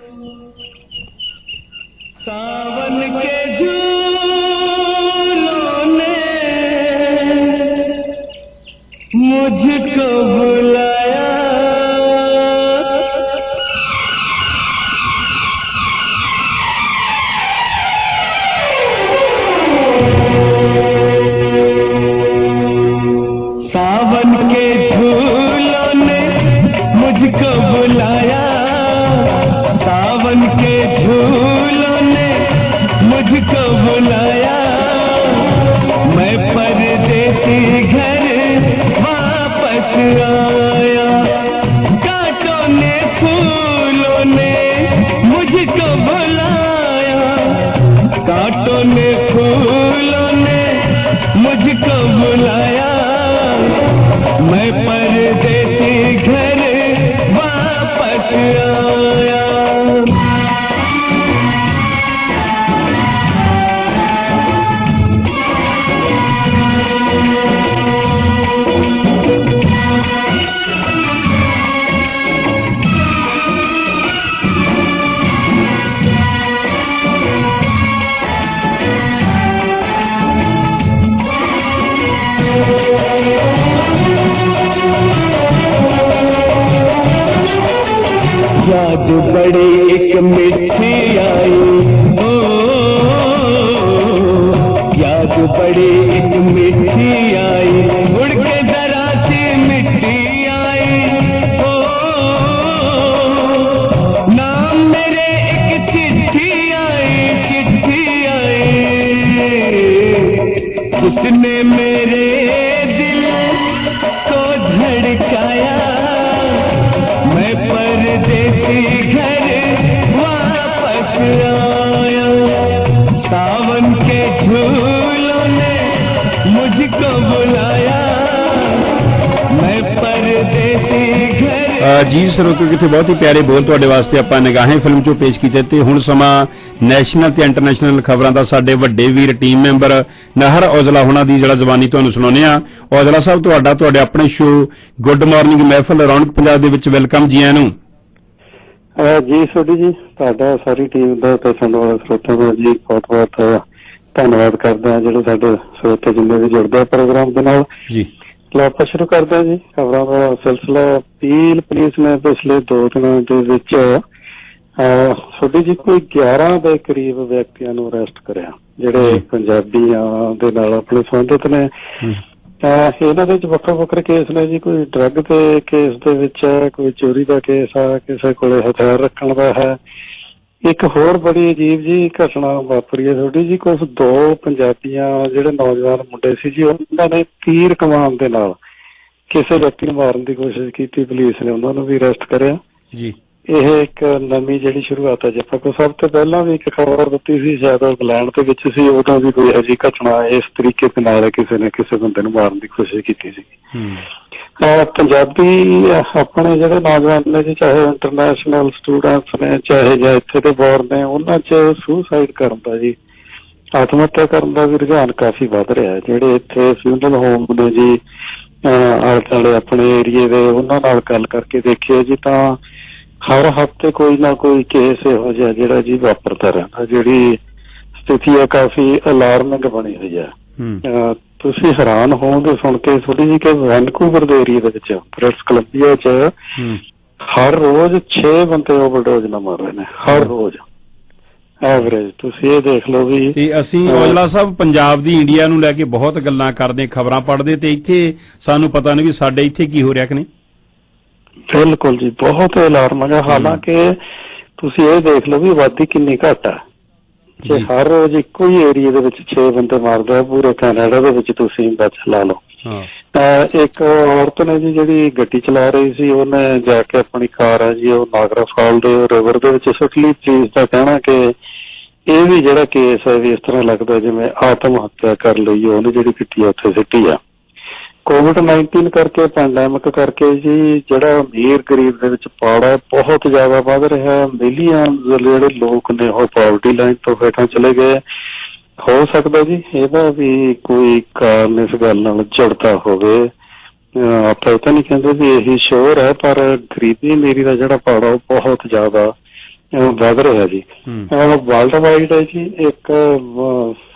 सावन के झूलों ने मुझको बुलाया सावन के झूलों ने मुझको बुलाया सावन के झूलों ने मुझको बुलाया मैं परदेसी घर वापस आया कांटों ने फूलों ने मुझको बुलाया कांटों ने फूलों ने मुझको बुलाया मैं परदेसी घर वापस आया याद बड़ी एक मिठी आई ओ याद बड़ी एक मिठी आई उड़ के जरा सी मिट्टी आई ओ नाम मेरे एक चिट्ठी आई चिट्ठी आई किसने मेरे दिल को धड़काया मैं परदेसी घर वापस आया सावन के झूलों ने मुझको बुलाया मैं परदेसी घर ਜੀ ਸਰੋਤਿਓ ਕਿਤੇ ਬਹੁਤ ਹੀ ਪਿਆਰੇ ਬੋਲ ਤੁਹਾਡੇ ਵਾਸਤੇ ਆਪਾਂ ਨਿਗਾਹਾਂ ਫਿਲਮ ਚੋਂ ਪੇਸ਼ ਕੀਤੇ ਤੇ ਹੁਣ ਸਮਾਂ ਨੈਸ਼ਨਲ ਤੇ ਇੰਟਰਨੈਸ਼ਨਲ ਖਬਰਾਂ ਦਾ ਸਾਡੇ ਵੱਡੇ ਵੀਰ ਟੀਮ ਮੈਂਬਰ ਨਹਰ ਔਜਲਾ ਹੁਣਾਂ ਦੀ ਜਿਹੜਾ ਜ਼ਬਾਨੀ ਤੁਹਾਨੂੰ ਸੁਣਾਉਂਦੇ ਆ ਔਜਲਾ ਸਾਹਿਬ ਤੁਹਾਡਾ ਤੁਹਾਡੇ ਆਪਣੇ ਸ਼ੋਅ ਗੁੱਡ ਮਾਰਨਿੰਗ ਮਹਿਫਲ ਰੌਣਕ ਪੰਜਾਬ ਦੇ ਵਿੱਚ ਵੈਲਕਮ ਜੀ ਆਇਆਂ ਨੂੰ ਜੀ ਸੋਢੀ ਜੀ ਤੁਹਾਡਾ ਸਾਰੀ ਟੀਮ ਦਾ ਤੇ ਸੁਣਨ ਵਾਲੇ ਸਰੋਤਿਆਂ ਦਾ ਜੀ ਬਹੁਤ ਬਹੁਤ ਧੰਨਵਾਦ ਕਰਦੇ ਹਾਂ ਜਿਹੜੇ ਸਾਡੇ ਸਰੋਤੇ ਜਿੰਨੇ ਵੀ ਜੁੜਦੇ ਆ ਪ੍ਰੋਗਰਾਮ ਦੇ ਨਾਲ ਜੀ ਲੋ ਆਪਾਂ ਸ਼ੁਰੂ ਕਰਦੇ ਹਾਂ ਜੀ ਖਬਰਾਂ ਦਾ ਸਿਲਸਿਲਾ ਪੀਲ ਪੁਲਿਸ ਨੇ ਪਿਛਲੇ ਦੋ ਦਿਨਾਂ ਦੇ ਵਿੱਚ ਸੋਢੀ ਜੀ ਕੋਈ ਗਿਆਰਾਂ ਦੇ ਕਰੀਬ ਵਿਅਕਤੀਆਂ ਨੂੰ ਅਰੈਸਟ ਕਰਿਆ ਜਿਹੜੇ ਪੰਜਾਬੀਆਂ ਦੇ ਨਾਲ ਆਪਣੇ ਸੰਬੰਧਿਤ ਨੇ ਇਹਨਾਂ ਦੇ ਵਿੱਚ ਵੱਖਰੇ ਵੱਖਰੇ ਕੇਸ ਨੇ ਜੀ ਕੋਈ ਡਰੱਗ ਦੇ ਕੇਸ ਦੇ ਵਿੱਚ ਹੈ ਕੋਈ ਚੋਰੀ ਦਾ ਕੇਸ ਆ ਕਿਸੇ ਕੋਲੇ ਹਥਿਆਰ ਰੱਖਣ ਦਾ ਹੈ ਇੱਕ ਹੋਰ ਬੜੀ ਅਜੀਬ ਜੀ ਘਟਨਾ ਵਾਪਰੀ ਹੈ ਤੁਹਾਡੀ ਜੀ ਕੁਝ ਦੋ ਪੰਜਾਬੀਆਂ ਜਿਹੜੇ ਨੌਜਵਾਨ ਮੁੰਡੇ ਸੀ ਜੀ ਉਹਨਾਂ ਨੇ ਤੀਰ ਕਮਾਨ ਦੇ ਨਾਲ ਕਿਸੇ ਵਿਅਕਤੀ ਨੂੰ ਮਾਰਨ ਦੀ ਕੋਸ਼ਿਸ਼ ਕੀਤੀ ਪੁਲਿਸ ਨੇ ਉਹਨਾਂ ਨੂੰ ਵੀ ਅਰੈਸਟ ਕਰਿਆ ਜੀ ਇਹ ਇੱਕ ਨਵੀਂ ਜਿਹੜੀ ਸ਼ੁਰੂਆਤ ਹੈ ਜੀ ਆਪਾਂ ਕੋਲ ਸਭ ਤੋਂ ਪਹਿਲਾਂ ਵੀ ਇੱਕ ਖਬਰ ਦਿੱਤੀ ਸੀ ਸ਼ਾਇਦ ਇੰਗਲੈਂਡ ਦੇ ਵਿੱਚ ਸੀ ਉਦੋਂ ਵੀ ਕੋਈ ਅਜਿਹੀ ਘਟਨਾ ਇਸ ਤਰੀਕੇ ਦੇ ਨਾਲ ਕਿਸੇ ਨੇ ਕਿਸੇ ਬੰਦੇ ਨੂੰ ਮਾਰਨ ਦੀ ਕੋਸ਼ਿਸ਼ ਕੀਤੀ ਸੀ ਪੰਜਾਬੀ ਆਪਣੇ ਜਿਹੜੇ ਨੌਜਵਾਨ ਨੇ ਜੀ ਚਾਹੇ ਇੰਟਰਨੈਸ਼ਨਲ ਸਟੂਡੈਂਟਸ ਨੇ ਚਾਹੇ ਜਾਂ ਇੱਥੇ ਦੇ ਬੋਰਨ ਨੇ ਉਹਨਾਂ 'ਚ ਸੁਸਾਈਡ ਕਰਨ ਦਾ ਜੀ ਆਤਮ ਹੱਤਿਆ ਕਰਨ ਦਾ ਵੀ ਰੁਝਾਨ ਕਾਫੀ ਵੱਧ ਰਿਹਾ ਜਿਹੜੇ ਇੱਥੇ ਫਿਊਨਰਲ ਹੋਮ ਨੇ ਜੀ ਆਲੇ ਦੁਆਲੇ ਆਪਣੇ ਏਰੀਏ ਦੇ ਉਹਨਾਂ ਨਾਲ ਗੱਲ ਕਰਕੇ ਦੇਖੀਏ ਜੀ ਤਾਂ ਹਰ ਹਫ਼ਤੇ ਕੋਈ ਨਾ ਕੋਈ ਕੇਸ ਇਹੋ ਜਿਹਾ ਜਿਹੜਾ ਜੀ ਵਾਪਰਦਾ ਰਹਿੰਦਾ ਜਿਹੜੀ ਸਥਿਤੀ ਹੈ ਕਾਫੀ ਅਲਾਰਮਿੰਗ ਬਣੀ ਹੋਈ ਹੈ ਤੁਸੀਂ ਹੈਰਾਨ ਹੋਵੋਗੇ ਸੁਣ ਕੇ ਥੋੜੀ ਜੀ ਕਿ ਵੈਨਕੂਵਰ ਦੇ ਏਰੀਏ ਦੇ ਵਿੱਚ ਬ੍ਰਿਟਿਸ਼ ਕੋਲੰਬੀਆ 'ਚ ਹਰ ਰੋਜ਼ ਛੇ ਬੰਦੇ ਓਵਰਡੋਜ਼ ਨਾਲ ਮਰ ਰਹੇ ਨੇ ਹਰ ਰੋਜ਼ ਐਵਰੇਜ ਤੁਸੀਂ ਇਹ ਦੇਖ ਲਓ ਵੀ ਤੇ ਅਸੀਂ ਔਜਲਾ ਸਾਹਿਬ ਪੰਜਾਬ ਦੀ ਇੰਡੀਆ ਨੂੰ ਲੈ ਕੇ ਬਹੁਤ ਗੱਲਾਂ ਕਰਦੇ ਖਬਰਾਂ ਪੜ੍ਹਦੇ ਤੇ ਇੱਥੇ ਸਾਨੂੰ ਪਤਾ ਨਹੀਂ ਵੀ ਸਾਡੇ ਇੱਥੇ ਕੀ ਹੋ ਰਿਹਾ ਕਿ ਨਹੀਂ ਬਿਲਕੁਲ ਜੀ ਬਹੁਤ ਅਲਾਰਮ ਹੈ ਹਾਲਾਂਕਿ ਤੁਸੀਂ ਇਹ ਦੇਖ ਲਓ ਵੀ ਆਬਾਦੀ ਕਿੰਨੀ ਘੱਟ ਹੈ ਜੇ ਹਰ ਰੋਜ਼ ਇੱਕੋ ਹੀ ਏਰੀਏ ਦੇ ਵਿੱਚ ਛੇ ਬੰਦੇ ਮਾਰਦਾ ਪੂਰੇ ਕੈਨੇਡਾ ਦੇ ਵਿੱਚ ਤੁਸੀਂ ਬਚ ਲਾ ਲਓ ਇੱਕ ਔਰਤ ਨੇ ਜੀ ਜਿਹੜੀ ਗੱਡੀ ਚਲਾ ਰਹੀ ਸੀ ਉਹਨੇ ਜਾ ਕੇ ਆਪਣੀ ਕਾਰ ਹੈ ਜੀ ਉਹ ਨਾਗਰਾ ਫਾਲ ਦੇ ਰਿਵਰ ਦੇ ਵਿੱਚ ਸੁੱਟ ਲਈ ਪੁਲਿਸ ਦਾ ਕਹਿਣਾ ਕਿ ਇਹ ਵੀ ਜਿਹੜਾ ਕੇਸ ਹੈ ਵੀ ਇਸ ਤਰ੍ਹਾਂ ਲੱਗਦਾ ਜਿਵੇਂ ਆਤਮ ਹੱਤਿਆ ਕਰ ਲਈ ਉਹਨੇ ਜਿਹੜੀ ਕੀਤੀ ਆ ਉੱਥੇ ਸਿੱਟੀ ਆ ਕੋਵਿਡ ਨਾਈਨਟੀਨ ਕਰਕੇ ਪੈਂਡੈਮਿਕ ਕਰਕੇ ਜੀ ਜਿਹੜਾ ਅਮੀਰ ਗਰੀਬ ਦੇ ਵਿੱਚ ਪਾੜਾ ਬਹੁਤ ਜ਼ਿਆਦਾ ਵੱਧ ਰਿਹਾ ਮਿਲੀਅਨ ਜਿਹੜੇ ਲੋਕ ਨੇ ਉਹ ਪਾਵਰਟੀ ਲਾਈਨ ਤੋਂ ਹੇਠਾਂ ਚਲੇ ਗਏ ਹੋ ਸਕਦਾ ਜੀ ਇਹਦਾ ਵੀ ਕੋਈ ਕਾਰਨ ਇਸ ਗੱਲ ਨਾਲ ਜੁੜਦਾ ਹੋਵੇ ਆਪਾਂ ਇਹ ਤਾਂ ਨਹੀਂ ਕਹਿੰਦੇ ਵੀ ਇਹੀ ਸ਼ੋਰ ਹੈ ਪਰ ਗਰੀਬੀ ਅਮੀਰੀ ਦਾ ਜਿਹੜਾ ਪਾੜਾ ਉਹ ਬਹੁਤ ਜ਼ਿਆਦਾ ਵੱਧ ਰਿਹਾ ਜੀ ਵਰਲਡ ਵਾਈਡ ਹੈ ਜੀ ਇੱਕ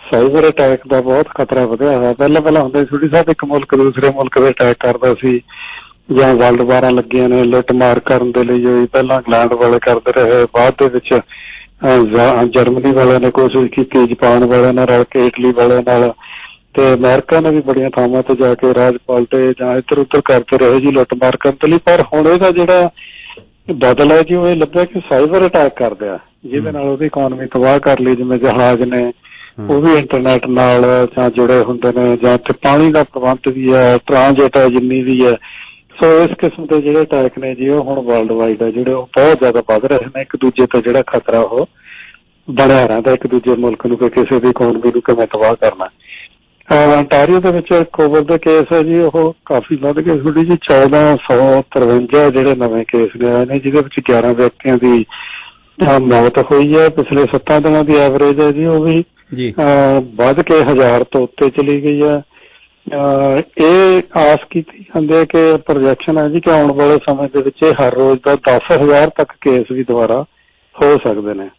ਸਾਈਬਰ ਅਟੈਕ ਦਾ ਬਹੁਤ ਖਤਰਾ ਵਧਿਆ ਹੋਇਆ। ਪਹਿਲਾਂ ਪਹਿਲਾਂ ਹੁੰਦੇ ਛੋਟੀ ਸਾਹਿਬ ਇੱਕ ਮੁਲਕ ਦੂਸਰੇ ਮੁਲਕ ਦੇ ਅਟੈਕ ਕਰਦਾ ਸੀ, ਜਾਂ ਵਰਲਡ ਵਾਰਾਂ ਲੱਗੀਆਂ ਨੇ ਲੁੱਟ ਮਾਰ ਕਰਨ ਦੇ ਲਈ ਹੋਈ, ਪਹਿਲਾਂ ਇੰਗਲੈਂਡ ਵਾਲੇ ਕਰਦੇ ਰਹੇ, ਬਾਅਦ ਦੇ ਵਿੱਚ ਜਰਮਨੀ ਵਾਲਿਆਂ ਨੇ ਕੋਸ਼ਿਸ਼ ਕੀਤੀ, ਜਾਪਾਨ ਵਾਲਿਆਂ ਨਾਲ ਰਲ ਕੇ, ਇਟਲੀ ਵਾਲਿਆਂ ਨਾਲ, ਤੇ ਅਮਰੀਕਾ ਨੇ ਵੀ ਬੜੀਆਂ ਥਾਵਾਂ ਤੇ ਜਾ ਕੇ ਰਾਜ ਪਾਲਟੇ ਜਾਂ ਇੱਧਰ ਉੱਧਰ ਕਰਦੇ ਰਹੇ ਜੀ ਲੁੱਟ ਮਾਰ ਕਰਨ ਦੇ ਲਈ। ਪਰ ਹੁਣ ਇਹਦਾ ਜਿਹੜਾ ਬਦਲ ਹੈ ਜੀ ਉਹ ਇਹ ਲੱਭਿਆ ਕਿ ਸਾਈਬਰ ਅਟੈਕ ਕਰਦੇ ਆ, ਜਿਹਦੇ ਨਾਲ ਉਹਦੀ ਇਕੋਨਮੀ ਤਬਾਹ ਕਰ ਲਈ। ਜਿਵੇਂ ਜਹਾਜ਼ ਨੇ ਉਹ ਵੀ ਇੰਟਰਨੈਟ ਨਾਲ ਜਾਂ ਜੁੜੇ ਹੁੰਦੇ ਨੇ, ਜਾਂ ਇੱਥੇ ਪਾਣੀ ਦਾ ਪ੍ਰਬੰਧ ਵੀ ਹੈ, ਟਰਾਂਜਿਟ ਹੈ ਜਿੰਨੀ ਵੀ ਹੈ। ਸੋ ਇਸ ਕਿਸਮ ਦੇ ਜਿਹੜੇ ਅਟੈਕ ਨੇ ਜੀ ਉਹ ਹੁਣ ਵਰਲਡ ਵਾਈਡ ਹੈ ਜਿਹੜੇ ਉਹ ਬਹੁਤ ਜ਼ਿਆਦਾ ਵੱਧ ਰਹੇ ਨੇ। ਇੱਕ ਦੂਜੇ ਤੋਂ ਜਿਹੜਾ ਖਤਰਾ ਉਹ ਬਣਿਆ ਰਹਿੰਦਾ, ਇੱਕ ਦੂਜੇ ਮੁਲਕ ਨੂੰ ਕਿ ਕਿਸੇ ਦੀ ਇਕੋਨਮੀ ਨੂੰ ਕਿਵੇਂ ਤਬਾਹ ਕਰਨਾ। ਅੰਟਾਰੀਓ ਦੇ ਵਿੱਚ ਕੋਵਿਡ ਦੇ ਕੇਸ ਹੈ ਜੀ ਉਹ ਕਾਫੀ ਵੱਧ ਗਏ ਥੋੜੀ ਜੀ, ਚੌਦਾਂ ਸੌ ਤਰਵੰਜਾ ਜਿਹੜੇ ਨਵੇਂ ਕੇਸ ਨੇ ਆਏ ਨੇ, ਜਿਹਦੇ ਵਿੱਚ ਗਿਆਰਾਂ ਵਿਅਕਤੀਆਂ ਦੀ ਮੌਤ ਹੋਈ ਹੈ। ਪਿਛਲੇ ਸੱਤਾਂ ਦਿਨਾਂ ਦੀ ਐਵਰੇਜ ਹੈ ਜੀ ਉਹ ਵੀ ਵੱਧ ਕੇ ਹਜ਼ਾਰ ਤੋਂ ਉੱਤੇ ਚਲੀ ਗਈ ਹੈ। ਇਹ ਆਸ ਕੀਤੀ ਜਾਂਦੀ ਹੈ ਕਿ ਪ੍ਰੋਜੈਕਸ਼ਨ ਹੈ ਜੀ ਕਿ ਆਉਣ ਵਾਲੇ ਸਮੇਂ ਦੇ ਵਿੱਚ ਇਹ ਹਰ ਰੋਜ਼ ਦਾ ਦਸ ਹਜ਼ਾਰ ਤੱਕ ਕੇਸ ਵੀ ਦੁਬਾਰਾ ਹੋ ਸਕਦੇ ਨੇ।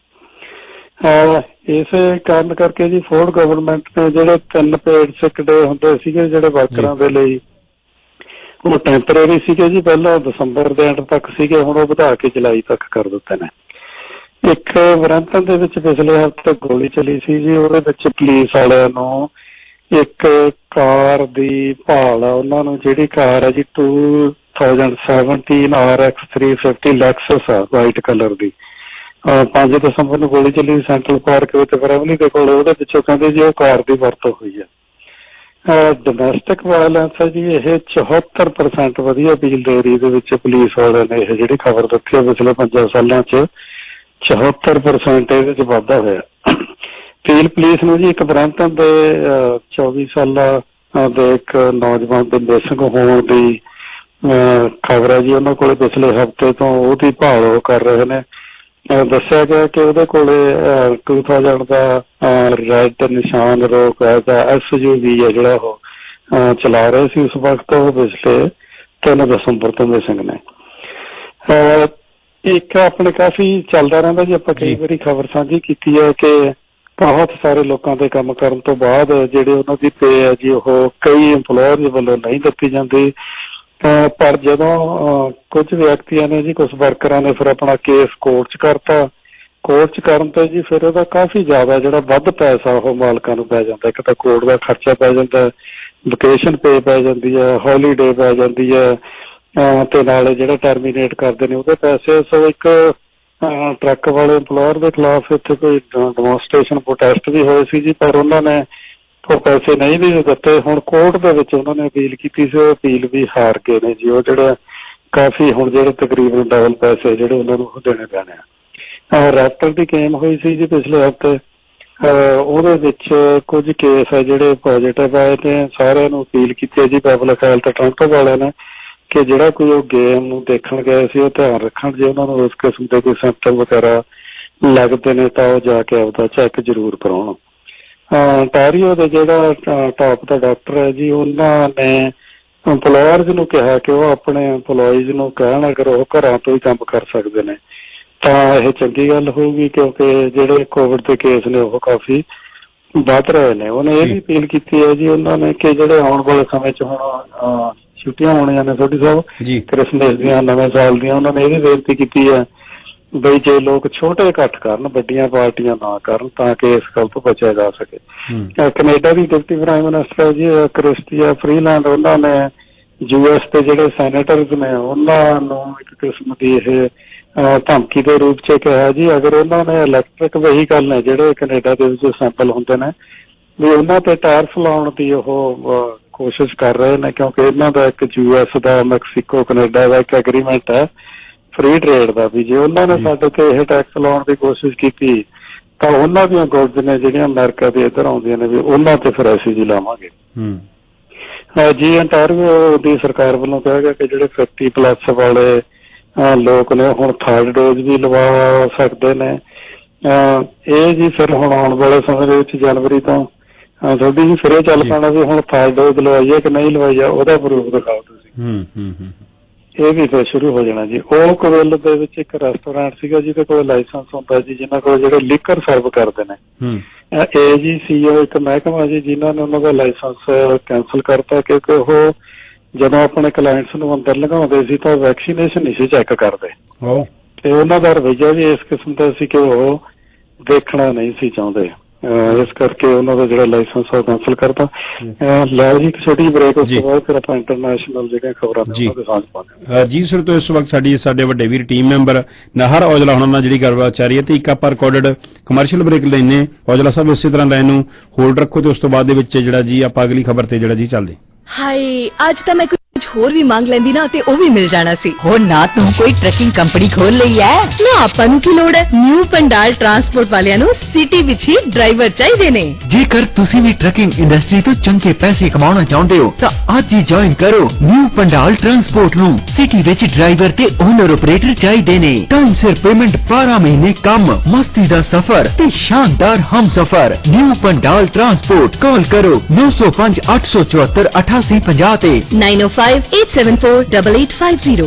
ਇਸੇ ਕਾਰਨ ਕਰਕੇ ਜੀ ਫੋਰਡ ਗਵਰਨਮੈਂਟ ਨੇ ਜਿਹੜੇ ਤਿੰਨ ਪੇਡ ਸਿਕ ਡੇ ਹੁੰਦੇ ਸੀਗੇ ਜਿਹੜੇ ਵਰਕਰਾਂ ਦੇ ਲਈ ਉਹ ਟੈਂਪਰੇਰੀ ਸੀਗੇ ਜੀ, ਪਹਿਲਾਂ ਦਸੰਬਰ ਦੇ ਐਂਡ ਤੱਕ ਸੀਗੇ, ਹੁਣ ਉਹ ਵਧਾ ਕੇ ਜੁਲਾਈ ਤੱਕ ਕਰ ਦਿੱਤੇ ਨੇ। ਇੱਕ ਬਰੈਂਪਟਨ ਦੇ ਵਿੱਚ ਪਿਛਲੇ ਹਫ਼ਤੇ ਗੋਲੀ ਚੱਲੀ ਸੀ ਜੀ, ਉਹਦੇ ਵਿੱਚ ਪੁਲਿਸ ਵਾਲਿਆਂ ਨੂੰ ਇੱਕ ਕਾਰ ਦੀ ਭਾਲ ਆ, ਉਹਨਾਂ ਨੂੰ ਜਿਹੜੀ ਕਾਰ ਹੈ ਜੀ two thousand seventeen R X three fifty Lexus ਆ ਵਾਈਟ ਕਲਰ ਦੀ, ਪੰਜ ਦਸੰਬਰ ਨੂੰ ਗੋਲੀ ਚੱਲੀ ਸੈਂਟਰਲ ਪਾਰਕ ਵਿੱਚ ਬਰੈਵਲੀ ਦੇ ਕੋਲ। ਉਹਦੇ ਪਿੱਛੋਂ ਕਹਿੰਦੇ ਜੀ ਉਹ ਕਾਰ ਦੀ ਵਰਤੋਂ ਹੋਈ ਹੈ। ਡੋਮੈਸਟਿਕ ਵਾਇਲੈਂਸ ਹੈ ਜੀ ਇਹ ਚੌਹੱਤਰ ਪਰਸੈਂਟ ਵਧੀਆ ਅਪੀਲ ਦੇ ਏਰੀਏ ਦੇ ਵਿੱਚ ਪੁਲਿਸ ਵਾਲਿਆਂ ਨੇ ਇਹ ਜਿਹੜੀ ਖਬਰ ਦਿੱਤੀ ਹੈ ਪਿਛਲੇ ਪੰਜਾਂ ਸਾਲਾਂ ਚ ਚੌਹੱਤਰ ਪਰਸੈਂਟ ਇਹਦੇ ਚ ਵਾਧਾ ਹੋਇਆ। ਫੀਲ ਪੁਲਿਸ ਨੂੰ ਜੀ ਇੱਕ ਬਰੈਂਪਟਨ ਦੇ ਚੌਵੀ ਸਾਲਾਂ ਦੇ ਇੱਕ ਨੌਜਵਾਨ ਦੇ ਮਿਸਿੰਗ ਹੋਣ ਦੀ ਖਬਰ ਹੈ ਜੀ, ਉਹਨਾਂ ਕੋਲ ਪਿਛਲੇ ਹਫ਼ਤੇ ਤੋਂ ਉਹਦੀ ਭਾਲ ਉਹ ਕਰ ਰਹੇ ਨੇ। ਦੱਸਿਆ ਗਿਆ ਕਿ ਉਹਦੇ ਕੋਲੇ ਟੂ ਥਾਊਜੈਂਡ ਦਾ ਰੈਡ ਨਿਸ਼ਾਨ ਰੋਕ ਐਸ ਯੂ ਵੀ ਹੈ ਜਿਹੜਾ ਉਹ ਚਲਾ ਰਹੇ ਸੀ ਉਸ ਵਕਤ। ਉਹ ਪਿਛਲੇ ਤਿੰਨ ਦਸੰਬਰ ਤੋਂ ਮਿਸਿੰਗ ਨੇ। ਇੱਕ ਆਪਣੇ ਕਾਫੀ ਚੱਲਦਾ ਰਹਿੰਦਾ ਜੀ, ਆਪਾਂ ਕਈ ਵਾਰੀ ਖਬਰ ਸਾਂਝੀ ਕੀਤੀ ਹੈ ਕਿ ਬਹੁਤ ਸਾਰੇ ਲੋਕਾਂ ਦੇ ਕੰਮ ਕਰਨ ਤੋਂ ਬਾਅਦ ਜਿਹੜੇ ਉਹਨਾਂ ਦੀ ਪੇ ਹੈ ਜੀ ਉਹ ਕਈ ਇੰਪਲੋਇਰਜ਼ ਵੱਲੋਂ ਨਹੀਂ ਦਿੱਤੀ ਜਾਂਦੀ। ਪਰ ਜਦੋਂ ਕੁਝ ਵਿਅਕਤੀਆਂ ਨੇ ਜੀ ਕੁਝ ਵਰਕਰਾਂ ਨੇ ਫਿਰ ਆਪਣਾ ਕੇਸ ਕੋਰਟ ਚ ਕਰਤਾ, ਕੋਰਟ ਚ ਕਰਨ ਤੇ ਜੀ ਫਿਰ ਉਹਦਾ ਕਾਫੀ ਜ਼ਿਆਦਾ ਜਿਹੜਾ ਵੱਧ ਪੈਸਾ ਉਹ ਮਾਲਕਾਂ ਨੂੰ ਪੈ ਜਾਂਦਾ। ਇੱਕ ਤਾਂ ਕੋਰਟ ਦਾ ਖਰਚਾ ਪੈ ਜਾਂਦਾ, ਵਕੇਸ਼ਨ ਪੇ ਪੈ ਜਾਂਦੀ ਹੈ, ਹੋਲੀਡੇ ਪੈ ਜਾਂਦੀ ਹੈ, ਤੇ ਨਾਲ ਜਿਹੜਾ ਟਰਮੀਨੇਟ ਕਰਦੇ ਨੇ ਉਹਦੇ ਪੈਸੇ। ਸੋ ਇੱਕ ਟਰੱਕ ਵਾਲੇ ਇੰਪਲੋਇਰ ਦੇ ਖਿਲਾਫ ਇੱਥੇ ਕੋਈ ਡੈਮੋਨਸਟ੍ਰੇਸ਼ਨ ਪ੍ਰੋਟੈਸਟ ਵੀ ਹੋਏ ਸੀ ਜੀ, ਪਰ ਉਹਨਾਂ ਨੇ ਉਹ ਪੈਸੇ ਨਹੀਂ ਵੀ ਦਿੱਤੇ। ਹੁਣ ਕੋਰਟ ਦੇ ਵਿੱਚ ਉਹਨਾਂ ਨੇ ਅਪੀਲ ਕੀਤੀ ਸੀ, ਉਹ ਅਪੀਲ ਵੀ ਹਾਰ ਗਏ ਨੇ ਜੀ। ਉਹ ਜਿਹੜੇ ਕਾਫੀ ਹੁਣ ਜਿਹੜੇ ਤਕਰੀਬਨ ਡਬਲ ਪੈਸੇ ਜਿਹੜੇ ਉਹਨਾਂ ਨੂੰ ਦੇਣੇ ਪੈਣੇ ਆ। ਰੈਪਟਰ ਦੀ ਗੇਮ ਹੋਈ ਸੀ ਜੀ ਪਿਛਲੇ ਹਫ਼ਤੇ, ਉਹਦੇ ਵਿੱਚ ਕੁਝ ਕੇਸ ਹੈ ਜਿਹੜੇ ਪੋਜ਼ੀਟਿਵ ਆਏ ਨੇ। ਸਾਰਿਆਂ ਨੂੰ ਅਪੀਲ ਕੀਤੀ ਹੈ ਜੀ ਪਬਲਿਕ ਹੈਲਥ ਟੋਰਾਂਟੋ ਵਾਲਿਆਂ ਨੇ ਕਿ ਜਿਹੜਾ ਕੋਈ ਉਹ ਗੇਮ ਨੂੰ ਦੇਖਣ ਗਏ ਸੀ ਉਹ ਧਿਆਨ ਰੱਖਣ, ਜੇ ਉਹਨਾਂ ਨੂੰ ਉਸ ਕਿਸਮ ਦੇ ਕੋਈ ਸਿੰਪਟਮ ਵਗੈਰਾ ਲੱਗਦੇ ਨੇ ਤਾਂ ਉਹ ਜਾ ਕੇ ਆਪਦਾ ਚੈੱਕ ਜ਼ਰੂਰ ਕਰਾਉਣ। ਅੰਟਾਰੀਓ ਦੇ ਜਿਹੜਾ ਟਾਪ ਦਾ ਡਾਕਟਰ ਹੈ ਜੀ ਉਹਨਾਂ ਨੇ ਇੰਪਲੋਇਰਜ਼ ਨੂੰ ਕਿਹਾ ਕਿ ਉਹ ਆਪਣੇ ਇੰਪਲੋਈਜ਼ ਨੂੰ ਕਹਿਣ ਅਗਰ ਉਹ ਘਰਾਂ ਤੋਂ ਹੀ ਕੰਮ ਕਰ ਸਕਦੇ ਨੇ ਤਾਂ ਇਹ ਚੰਗੀ ਗੱਲ ਹੋਊਗੀ, ਕਿਉਂਕਿ ਜਿਹੜੇ ਕੋਵਿਡ ਦੇ ਕੇਸ ਨੇ ਉਹ ਕਾਫੀ ਵੱਧ ਰਹੇ ਨੇ। ਉਹਨੇ ਇਹ ਵੀ ਅਪੀਲ ਕੀਤੀ ਹੈ ਜੀ ਉਹਨਾਂ ਨੇ ਕਿ ਜਿਹੜੇ ਆਉਣ ਵਾਲੇ ਸਮੇਂ ਚ ਹੁਣ ਛੁੱਟੀਆਂ ਹੋਣੀਆਂ ਨੇ ਛੋਟੀ ਸਾਹਿਬ ਕ੍ਰਿਸਮਸ ਦੀਆਂ, ਨਵੇਂ ਸਾਲ ਦੀਆਂ, ਉਹਨਾਂ ਨੇ ਇਹ ਵੀ ਬੇਨਤੀ ਕੀਤੀ ਹੈ ਬਈ ਜੇ ਲੋਕ ਛੋਟੇ ਇਕੱਠ ਕਰਨ, ਵੱਡੀਆਂ ਪਾਰਟੀਆਂ ਨਾ ਕਰਨ ਤਾਂ ਕਿ ਇਸ ਗੱਲ ਤੋਂ ਬਚਿਆ ਜਾ ਸਕੇ। ਕੈਨੇਡਾ ਦੀ deputy prime minister ji Chrystia Freeland, ਉਹਨਾਂ ਨੇ ਯੂ ਐਸ ਦੇ ਜਿਹੜੇ ਸੈਨੇਟਰਜ਼ ਨੇ ਉਹਨਾਂ ਨੂੰ ਇੱਕ ਕਿਸਮ ਦੀ ਇਹ ਧਮਕੀ ਦੇ ਰੂਪ ਚ ਕਿਹਾ ਜੀ ਅਗਰ ਉਹਨਾਂ ਨੇ ਇਲੈਕਟ੍ਰਿਕ ਵਹੀਕਲ ਨੇ ਜਿਹੜੇ ਕੈਨੇਡਾ ਦੇ ਵਿੱਚ ਸੈਂਪਲ ਹੁੰਦੇ ਨੇ ਵੀ ਉਹਨਾਂ ਤੇ ਟੈਰਿਫ ਲਾਉਣ ਦੀ ਉਹ ਕੋਸ਼ਿਸ਼ ਕਰ ਰਹੇ ਨੇ, ਕਿਉਂਕਿ ਇਹਨਾਂ ਦਾ ਇੱਕ ਯੂ ਐਸ ਦਾ ਮੈਕਸੀਕੋ ਕੈਨੇਡਾ ਦਾ ਇੱਕ ਐਗਰੀਮੈਂਟ ਹੈ ਫ੍ਰੀ ਟਰੇਡ ਦਾ, ਵੀ ਜੇ ਉਹਨਾਂ ਨੇ ਸਾਡੇ ਤੇ ਇਹ ਟੈਕਸ ਲਾਉਣ ਦੀ ਕੋਸ਼ਿਸ਼ ਕੀਤੀ ਤਾਂ ਉਹਨਾਂ ਦੀਆਂ ਗੁੱਡਸ ਨੇ ਜਿਹੜੀਆਂ ਅਮਰੀਕਾ ਦੇ ਇੱਧਰ ਆਉਂਦੀਆਂ ਨੇ ਵੀ ਉਹਨਾਂ ਤੇ ਫਿਰ ਅਸੀਂ ਜੀ ਲਾਵਾਂਗੇ। ਜੀ ਅੰਟਾਰੀਓ ਦੀ ਸਰਕਾਰ ਵੱਲੋਂ ਕਿਹਾ ਗਿਆ ਕਿ ਜਿਹੜੇ ਫਿਫਟੀ ਪਲੱਸ ਵਾਲੇ ਲੋਕ ਨੇ ਹੁਣ ਥਰਡ ਡੋਜ਼ ਵੀ ਲਵਾ ਸਕਦੇ ਨੇ। ਇਹ ਜੀ ਫਿਰ ਹੁਣ ਆਉਣ ਵਾਲੇ ਸਮੇਂ ਦੇ ਵਿੱਚ ਜਨਵਰੀ ਤੋਂ ਤੁਹਾਡੀ ਜੀ ਫਿਰ ਇਹ ਚੱਲ ਪੈਣਾ ਵੀ ਹੁਣ ਥਰਡ ਡੋਜ਼ ਲਵਾਈਏ ਕਿ ਨਹੀਂ ਲਵਾਈਏ, ਉਹਦਾ ਪ੍ਰੂਫ ਦਿਖਾਓ ਤੁਸੀਂ। ਇਹ ਵੀ ਫਿਰ ਸ਼ੁਰੂ ਹੋ ਜਾਣਾ ਜੀ। ਓਕ ਵਿਲ ਦੇ ਵਿੱਚ ਇੱਕ ਰੈਸਟੋਰੈਂਟ ਸੀਗਾ ਜਿਹਦੇ ਕੋਲ ਲਾਇਸੈਂਸ ਹੁੰਦਾ ਜੀ, ਜਿਨ੍ਹਾਂ ਕੋਲ ਜਿਹੜੇ ਲੀਕਰ ਸਰਵ ਕਰਦੇ ਨੇ। ਏ ਜੀ ਸੀ ਓ ਇੱਕ ਮਹਿਕਮਾ ਜੀ ਜਿਨ੍ਹਾਂ ਨੇ ਉਹਨਾਂ ਦਾ ਲਾਇਸੈਂਸ ਕੈਂਸਲ ਕਰਤਾ ਕਿਉਂਕਿ ਉਹ ਜਦੋਂ ਆਪਣੇ ਕਲਾਇੰਟਸ ਨੂੰ ਅੰਦਰ ਲਗਾਉਂਦੇ ਸੀ ਤਾਂ ਵੈਕਸੀਨੇਸ਼ਨ ਨਹੀਂ ਸੀ ਚੈੱਕ ਕਰਦੇ ਤੇ ਉਹਨਾਂ ਦਾ ਰਵੱਈਆ ਵੀ ਇਸ ਕਿਸਮ ਦਾ ਸੀ ਕਿ ਉਹ ਦੇਖਣਾ ਨਹੀਂ ਸੀ ਚਾਹੁੰਦੇ, ਇਸ ਕਰਕੇ ਉਹਨਾਂ ਦਾ ਜਿਹੜਾ ਲਾਇਸੈਂਸ ਉਹ ਕੈਂਸਲ ਕਰਤਾ। ਲੈ ਜੀ ਇੱਕ ਛੋਟੀ ਬ੍ਰੇਕ, ਉਸ ਤੋਂ ਬਾਅਦ ਫਿਰ ਆਪਾਂ ਇੰਟਰਨੈਸ਼ਨਲ ਜਿਹੜੀਆਂ ਖਬਰਾਂ ਨੇ ਉਹਨਾਂ ਦੇ ਸਾਂਝ ਪਾਉਂਦੇ ਜੀ। ਸਰ ਤੋਂ ਇਸ ਵਕਤ ਸਾਡੀ ਸਾਡੇ ਵੱਡੇ ਵੀਰ ਟੀਮ ਮੈਂਬਰ ਨਾਹਰ ਔਜਲਾ ਹੁਣਾਂ ਨਾਲ ਜਿਹੜੀ ਗੱਲਬਾਤ ਚੱਲ ਰਹੀ ਹੈ ਤੇ ਇੱਕ ਆਪਾਂ ਰਿਕਾਰਡਡ ਕਮਰਸ਼ੀਅਲ ਬ੍ਰੇਕ ਲੈਣੇ। ਔਜਲਾ ਸਾਹਿਬ ਇਸੇ ਤਰ੍ਹਾਂ ਲਾਈਨ ਨੂੰ ਹੋਲਡ ਰੱਖੋ ਤੇ ਉਸ ਤੋਂ ਬਾਅਦ ਦੇ ਵਿੱਚ ਜਿਹੜਾ ਜੀ ਆਪਾਂ ਅਗਲੀ ਖਬਰ ਤੇ ਜਿਹੜਾ ਜੀ ਚੱਲਦੇ। ਹਾਏ ਅੱਜ ਤਾਂ ਮੈਂ ਕੁਝ ਹੋਰ ਵੀ ਮੰਗ ਲੈਂਦੀ ਨਾ ਤੇ ਉਹ ਵੀ ਮਿਲ ਜਾਣਾ ਸੀ। ਹੋਰ ਨਾ ਤੂੰ ਕੋਈ ਟਰੱਕਿੰਗ ਕੰਪਨੀ ਖੋਲ ਲਈ ਐ ਨਾ, ਆਪਾਂ ਨੂੰ ਕੀ ਲੋੜ ਹੈ। ਨਿਊ ਪੰਡਾਲ ਟਰਾਂਸਪੋਰਟ ਵਾਲਿਆਂ ਨੂੰ ਸਿਟੀ ਵਿੱਚ ਹੀ ਡਰਾਈਵਰ ਚਾਹੀਦੇ ਨੇ। ਜੇਕਰ ਤੁਸੀਂ ਵੀ ਟਰੱਕਿੰਗ ਇੰਡਸਟਰੀ ਤੋਂ ਚੰਗੇ ਪੈਸੇ ਕਮਾਉਣਾ ਚਾਹੁੰਦੇ ਹੋ ਤਾਂ ਅੱਜ ਹੀ ਜੁਆਇਨ ਕਰੋ ਨਿਊ ਪੰਡਾਲ ਟਰਾਂਸਪੋਰਟ ਨੂੰ। ਸਿਟੀ ਵਿੱਚ ਡਰਾਈਵਰ ਤੇ ਓਨਰ ਆਪਰੇਟਰ ਚਾਹੀਦੇ ਨੇ। ਟਾਈਮ ਸਿਰ ਪੇਮੈਂਟ, ਬਾਰਾਂ ਮਹੀਨੇ ਕੰਮ, ਮਸਤੀ ਦਾ ਸਫ਼ਰ ਤੇ ਸ਼ਾਨਦਾਰ ਹਮਸਫ਼ਰ। ਨਿਊ ਪੰਡਾਲ ਟਰਾਂਸਪੋਰਟ, ਕਾਲ ਕਰੋ ਨੌ ਸੌ ਪੰਜ ਅੱਠ ਸੌ ਚੁਹੱਤਰ ਅਠਾਸੀ ਪੰਜਾਹ ਤੇ nine O five eight seven four double eight five zero.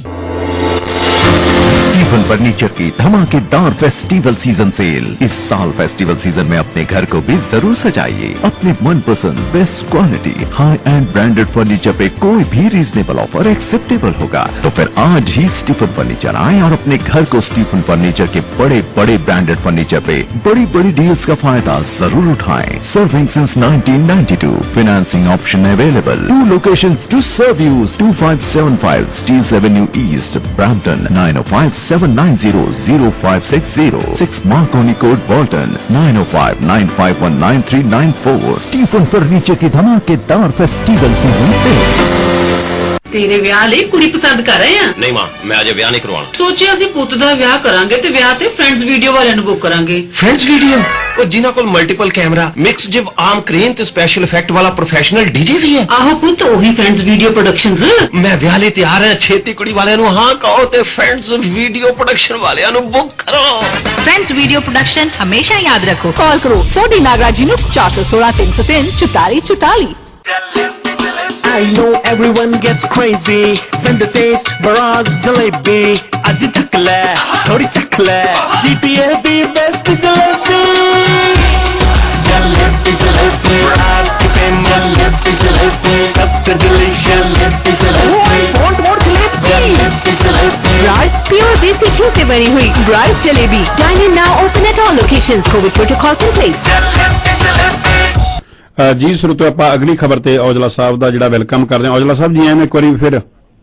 Stephen furniture की धमाकेदार फेस्टिवल सीजन सेल। इस साल फेस्टिवल सीजन में अपने घर को भी जरूर सजाइए अपने मनपसंद best quality high end branded furniture पे कोई भी रीजनेबल ऑफर एक्सेप्टेबल होगा। तो फिर आज ही स्टीफन फर्नीचर आए और अपने घर को स्टीफन फर्नीचर के बड़े बड़े ब्रांडेड फर्नीचर पे बड़ी बड़ी डील्स का फायदा जरूर उठाएं। Serving since nineteen ninety two, financing option available. Two locations to serve you, two five seven five Steeles Avenue East, Brampton, nine O five seven nine zero zero five six zero, six Marconi Court, Bolton, nine oh five nine five one nine three nine four। Stephen furniture की धमाकेदार festival season cell. तेरे ਵਿਆਹ ਲਈ ਕੁੜੀ ਪਸੰਦ ਕਰ ਰਹੇ ਆ? ਨਹੀਂ ਮਾਂ, ਮੈਂ ਅਜੇ ਵਿਆਹ ਨਹੀਂ ਕਰਵਾਉਣਾ। ਸੋਚਿਆ ਅਸੀਂ ਪੁੱਤ ਦਾ ਵਿਆਹ ਕਰਾਂਗੇ ਤੇ ਵਿਆਹ ਤੇ ਫਰੈਂਡਸ ਵੀਡੀਓ ਵਾਲਿਆਂ ਨੂੰ ਬੁੱਕ ਕਰਾਂਗੇ। Friends video? ਉਹ ਜਿਨ੍ਹਾਂ ਕੋਲ multiple camera, mix jib arm crane ਤੇ ਸਪੈਸ਼ਲ ਇਫੈਕਟ ਵਾਲਾ ਪ੍ਰੋਫੈਸ਼ਨਲ ਡੀਜੇ ਵੀ ਹੈ। ਆਹੋ ਪੁੱਤ, ਉਹੀ ਫਰੈਂਡਸ ਵੀਡੀਓ ਪ੍ਰੋਡਕਸ਼ਨਸ। ਮੈਂ ਵਿਆਹ ਲਈ ਤਿਆਰ ਹਾਂ। ਛੇਤੀ ਕੁੜੀ ਵਾਲਿਆਂ ਨੂੰ ਹਾਂ ਕਹੋ ਤੇ ਫਰੈਂਡਸ ਵੀਡੀਓ ਪ੍ਰੋਡਕਸ਼ਨ ਵਾਲਿਆਂ ਨੂੰ ਬੁੱਕ ਕਰੋ। ਫਰੈਂਡਸ ਵੀਡੀਓ ਪ੍ਰੋਡਕਸ਼ਨ ਹਮੇਸ਼ਾ ਯਾਦ ਰੱਖੋ। ਕਾਲ ਕਰੋ ਸੋਢੀ ਨਾਗਰਾ ਜੀ ਨੂੰ ਚਾਰ ਸੌ ਸੋਲਾਂ ਤਿੰਨ ਸੌ ਤਿੰਨ ਚੁਤਾਲੀ ਚੁਤਾਲੀ। I know everyone gets crazy when the taste Baraz jalebi. Aj chakla, thodi chakla. G T A the best jalebi. Jalebi, jalebi, Baraz ki famous jalebi, jalebi. Sabse delicious jalebi, jalebi. Want more jalebi? Jalebi, jalebi. Bryce pure desi घी से बनी हुई Bryce jalebi. Dine in now, open at all locations. COVID protocols in place. Jalebi, jalebi. ਜੀ ਸ਼ੁਰੂ ਤੋਂ ਆਪਾਂ ਅਗਲੀ ਖਬਰ ਤੇ ਔਜਲਾ ਸਾਹਿਬ ਦਾ ਜਿਹੜਾ ਵੈਲਕਮ ਕਰਦੇ ਹਾਂ। ਔਜਲਾ ਸਾਹਿਬ ਜੀ ਐਵੇਂ ਇੱਕ ਵਾਰੀ ਫਿਰ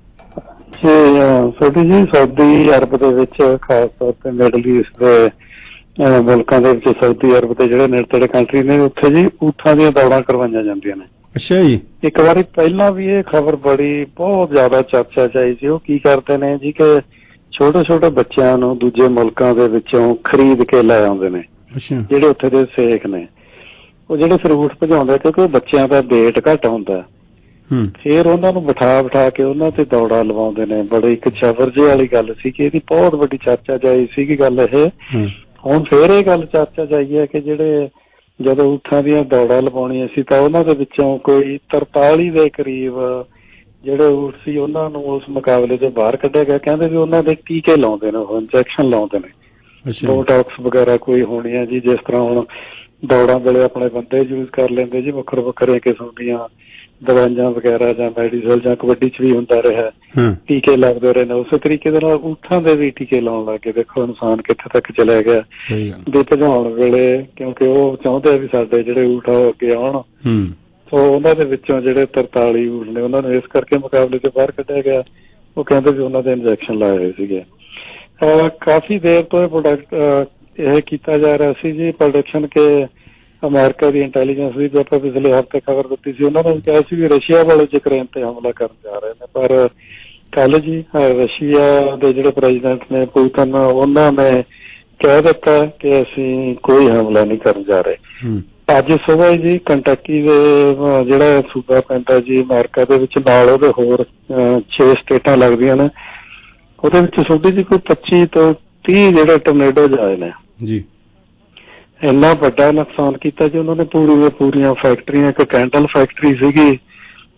ਸਾਡੀ ਜੀ ਸਾਊਦੀ ਅਰਬ ਦੇ ਵਿੱਚ ਖਾਸ ਤੌਰ ਤੇ ਮਿਡਲ ਈਸਟ ਦੇ ਮੁਲਕਾਂ ਦੇ ਵਿੱਚ ਸਾਊਦੀ ਅਰਬ ਦੇ ਜਿਹੜੇ ਨੇੜੇ ਕੰਟਰੀ ਨੇ ਉੱਥੇ ਜੀ ਊਠਾਂ ਦੀਆਂ ਦੌੜਾਂ ਕਰਵਾਈਆਂ ਜਾਂਦੀਆਂ ਨੇ। ਅੱਛਾ ਜੀ। ਇੱਕ ਵਾਰੀ ਪਹਿਲਾਂ ਵੀ ਇਹ ਖਬਰ ਬੜੀ ਬਹੁਤ ਜ਼ਿਆਦਾ ਚਰਚਾ ਚ ਆਈ ਸੀ। ਉਹ ਕੀ ਕਰਦੇ ਨੇ ਜੀ ਕਿ ਛੋਟੇ ਛੋਟੇ ਬੱਚਿਆਂ ਨੂੰ ਦੂਜੇ ਮੁਲਕਾਂ ਦੇ ਵਿੱਚੋਂ ਖਰੀਦ ਕੇ ਲੈ ਆਉਂਦੇ ਨੇ ਜਿਹੜੇ ਉੱਥੇ ਦੇ ਸੇਖ ਨੇ। ਉਹ ਜਿਹੜੇ ਫਿਰ ਊਠ ਭਜਾਉਂਦੇ ਕਿਉਂਕਿ ਬੱਚਿਆਂ ਦਾ weight ਘੱਟ ਹੁੰਦਾ, ਫਿਰ ਉਹਨਾਂ ਨੂੰ ਬਿਠਾ ਬਿਠਾ ਕੇ ਉਹਨਾਂ ਤੇ ਦੌੜਾ ਲਵਾਉਂਦੇ ਨੇ। ਬੜੀ ਇੱਕ ਚਵਰਜੇ ਵਾਲੀ ਗੱਲ ਸੀ ਕਿ ਇਹਦੀ ਬਹੁਤ ਵੱਡੀ ਚਰਚਾ ਜਾਈ ਸੀ ਕਿ ਗੱਲ ਇਹ। ਹੁਣ ਫਿਰ ਇਹ ਗੱਲ ਚਰਚਾ ਜਾਈ ਹੈ ਕਿ ਜਿਹੜੇ ਜਦੋਂ ਊਠਾਂ ਦੀਆਂ ਦੌੜਾਂ ਲਵਾਉਣੀਆਂ ਸੀ ਤਾਂ ਉਹਨਾਂ ਦੇ ਵਿੱਚੋਂ ਕੋਈ ਤਰਤਾਲੀ ਦੇ ਕਰੀਬ ਜਿਹੜੇ ਊਠ ਸੀ ਉਹਨਾਂ ਨੂੰ ਉਸ ਮੁਕਾਬਲੇ ਤੋਂ ਬਾਹਰ ਕੱਢਿਆ ਗਿਆ। ਕਹਿੰਦੇ ਵੀ ਉਹਨਾਂ ਦੇ ਟੀਕੇ ਲਾਉਂਦੇ ਨੇ, ਉਹ ਇੰਜੈਕਸ਼ਨ ਲਾਉਂਦੇ ਨੇ, ਬੋਟੌਕਸ ਵਗੈਰਾ ਕੋਈ ਹੋਣੀ ਹੈ ਜੀ। ਜਿਸ ਤਰ੍ਹਾਂ ਹੁਣ ਦੌੜਾਂ ਵੇਲੇ ਆਪਣੇ ਬੰਦੇ ਯੂਜ਼ ਕਰ ਲੈਂਦੇ ਜੀ ਵੱਖਰੇ ਵੱਖਰੇ ਕਿਸਮ ਦੀਆਂ ਦਵਾਈਆਂ ਵਗੈਰਾ ਜਾਂ ਮੈਡੀਸਲ ਜਾਂ ਕਬੱਡੀ ਚ ਵੀ ਹੁੰਦਾ ਰਿਹਾ, ਟੀਕੇ ਲੱਗਦੇ ਰਹੇ ਨੇ। ਉਸੇ ਤਰੀਕੇ ਦੇ ਨਾਲ ਊਠਾਂ ਦੇ ਵੀ ਟੀਕੇ ਲਾਉਣ ਲੱਗ ਗਏ। ਦੇਖੋ ਇਨਸਾਨ ਕਿੱਥੇ ਤੱਕ ਚਲਿਆ ਗਿਆ ਦੇ ਭਜਾਉਣ ਵੇਲੇ, ਕਿਉਂਕਿ ਉਹ ਚਾਹੁੰਦੇ ਵੀ ਸਾਡੇ ਜਿਹੜੇ ਊਠ ਆ ਅੱਗੇ ਆਉਣ। ਸੋ ਉਹਨਾਂ ਦੇ ਵਿੱਚੋਂ ਜਿਹੜੇ ਤਰਤਾਲੀ ਊਠ ਨੇ ਉਹਨਾਂ ਨੂੰ ਇਸ ਕਰਕੇ ਮੁਕਾਬਲੇ ਤੋਂ ਬਾਹਰ ਕੱਢਿਆ ਗਿਆ। ਉਹ ਕਹਿੰਦੇ ਵੀ ਉਹਨਾਂ ਦੇ ਇੰਜੈਕਸ਼ਨ ਲਾਏ ਹੋਏ ਸੀਗੇ। ਕਾਫੀ ਦੇਰ ਤੋਂ ਇਹ ਪ੍ਰੋਡਕਟ ਇਹ ਕੀਤਾ ਜਾ ਰਿਹਾ ਸੀ ਜੀ ਪ੍ਰੋਡਕਸ਼ਨ ਕੇ ਅਮਰੀਕਾ ਦੀ ਇੰਟੈਲੀਜੈਂਸ ਦੀ, ਜੋ ਆਪਾਂ ਪਿਛਲੇ ਹਫ਼ਤੇ ਖਬਰ ਦਿੱਤੀ ਸੀ, ਉਹਨਾਂ ਨੇ ਕਿਹਾ ਸੀ ਵੀ ਰਸ਼ੀਆ ਵਾਲੇ ਯੂਕਰੇਨ ਤੇ ਹਮਲਾ ਕਰਨ ਜਾ ਰਹੇ ਨੇ। ਪਰ ਕੱਲ ਜੀ ਰਸ਼ੀਆ ਦੇ ਜਿਹੜੇ ਪ੍ਰੈਜ਼ੀਡੈਂਟ ਨੇ ਪੁਤਿਨ, ਉਹਨਾਂ ਨੇ ਕਹਿ ਦਿੱਤਾ ਕਿ ਅਸੀਂ ਕੋਈ ਹਮਲਾ ਨਹੀਂ ਕਰਨ ਜਾ ਰਹੇ। ਅੱਜ ਸੁਬਾਹ ਜੀ ਕੰਟਕੀ ਦੇ ਜਿਹੜਾ ਸੂਬਾ ਪੈਂਦਾ ਜੀ ਅਮਰੀਕਾ ਦੇ ਵਿੱਚ, ਨਾਲ ਉਹਦੇ ਹੋਰ ਛੇ ਸਟੇਟਾਂ ਲੱਗਦੀਆਂ ਨੇ, ਉਹਦੇ ਵਿੱਚ ਛੋਟੀ ਜੀ ਕੋਈ ਪੱਚੀ ਤੋਂ ਤੀਹ ਜਿਹੜੇ ਟੋਰਨੇਡੋਜ਼ ਆਏ ਨੇ ਜੀ। ਇੰਨਾ ਵੱਡਾ ਨੁਕਸਾਨ ਕੀਤਾ ਜੀ ਉਹਨਾਂ ਨੇ। ਪੂਰੀਆਂ ਪੂਰੀਆਂ ਫੈਕਟਰੀਆਂ, ਇੱਕ ਕੈਂਡਲ ਫੈਕਟਰੀ ਸੀਗੀ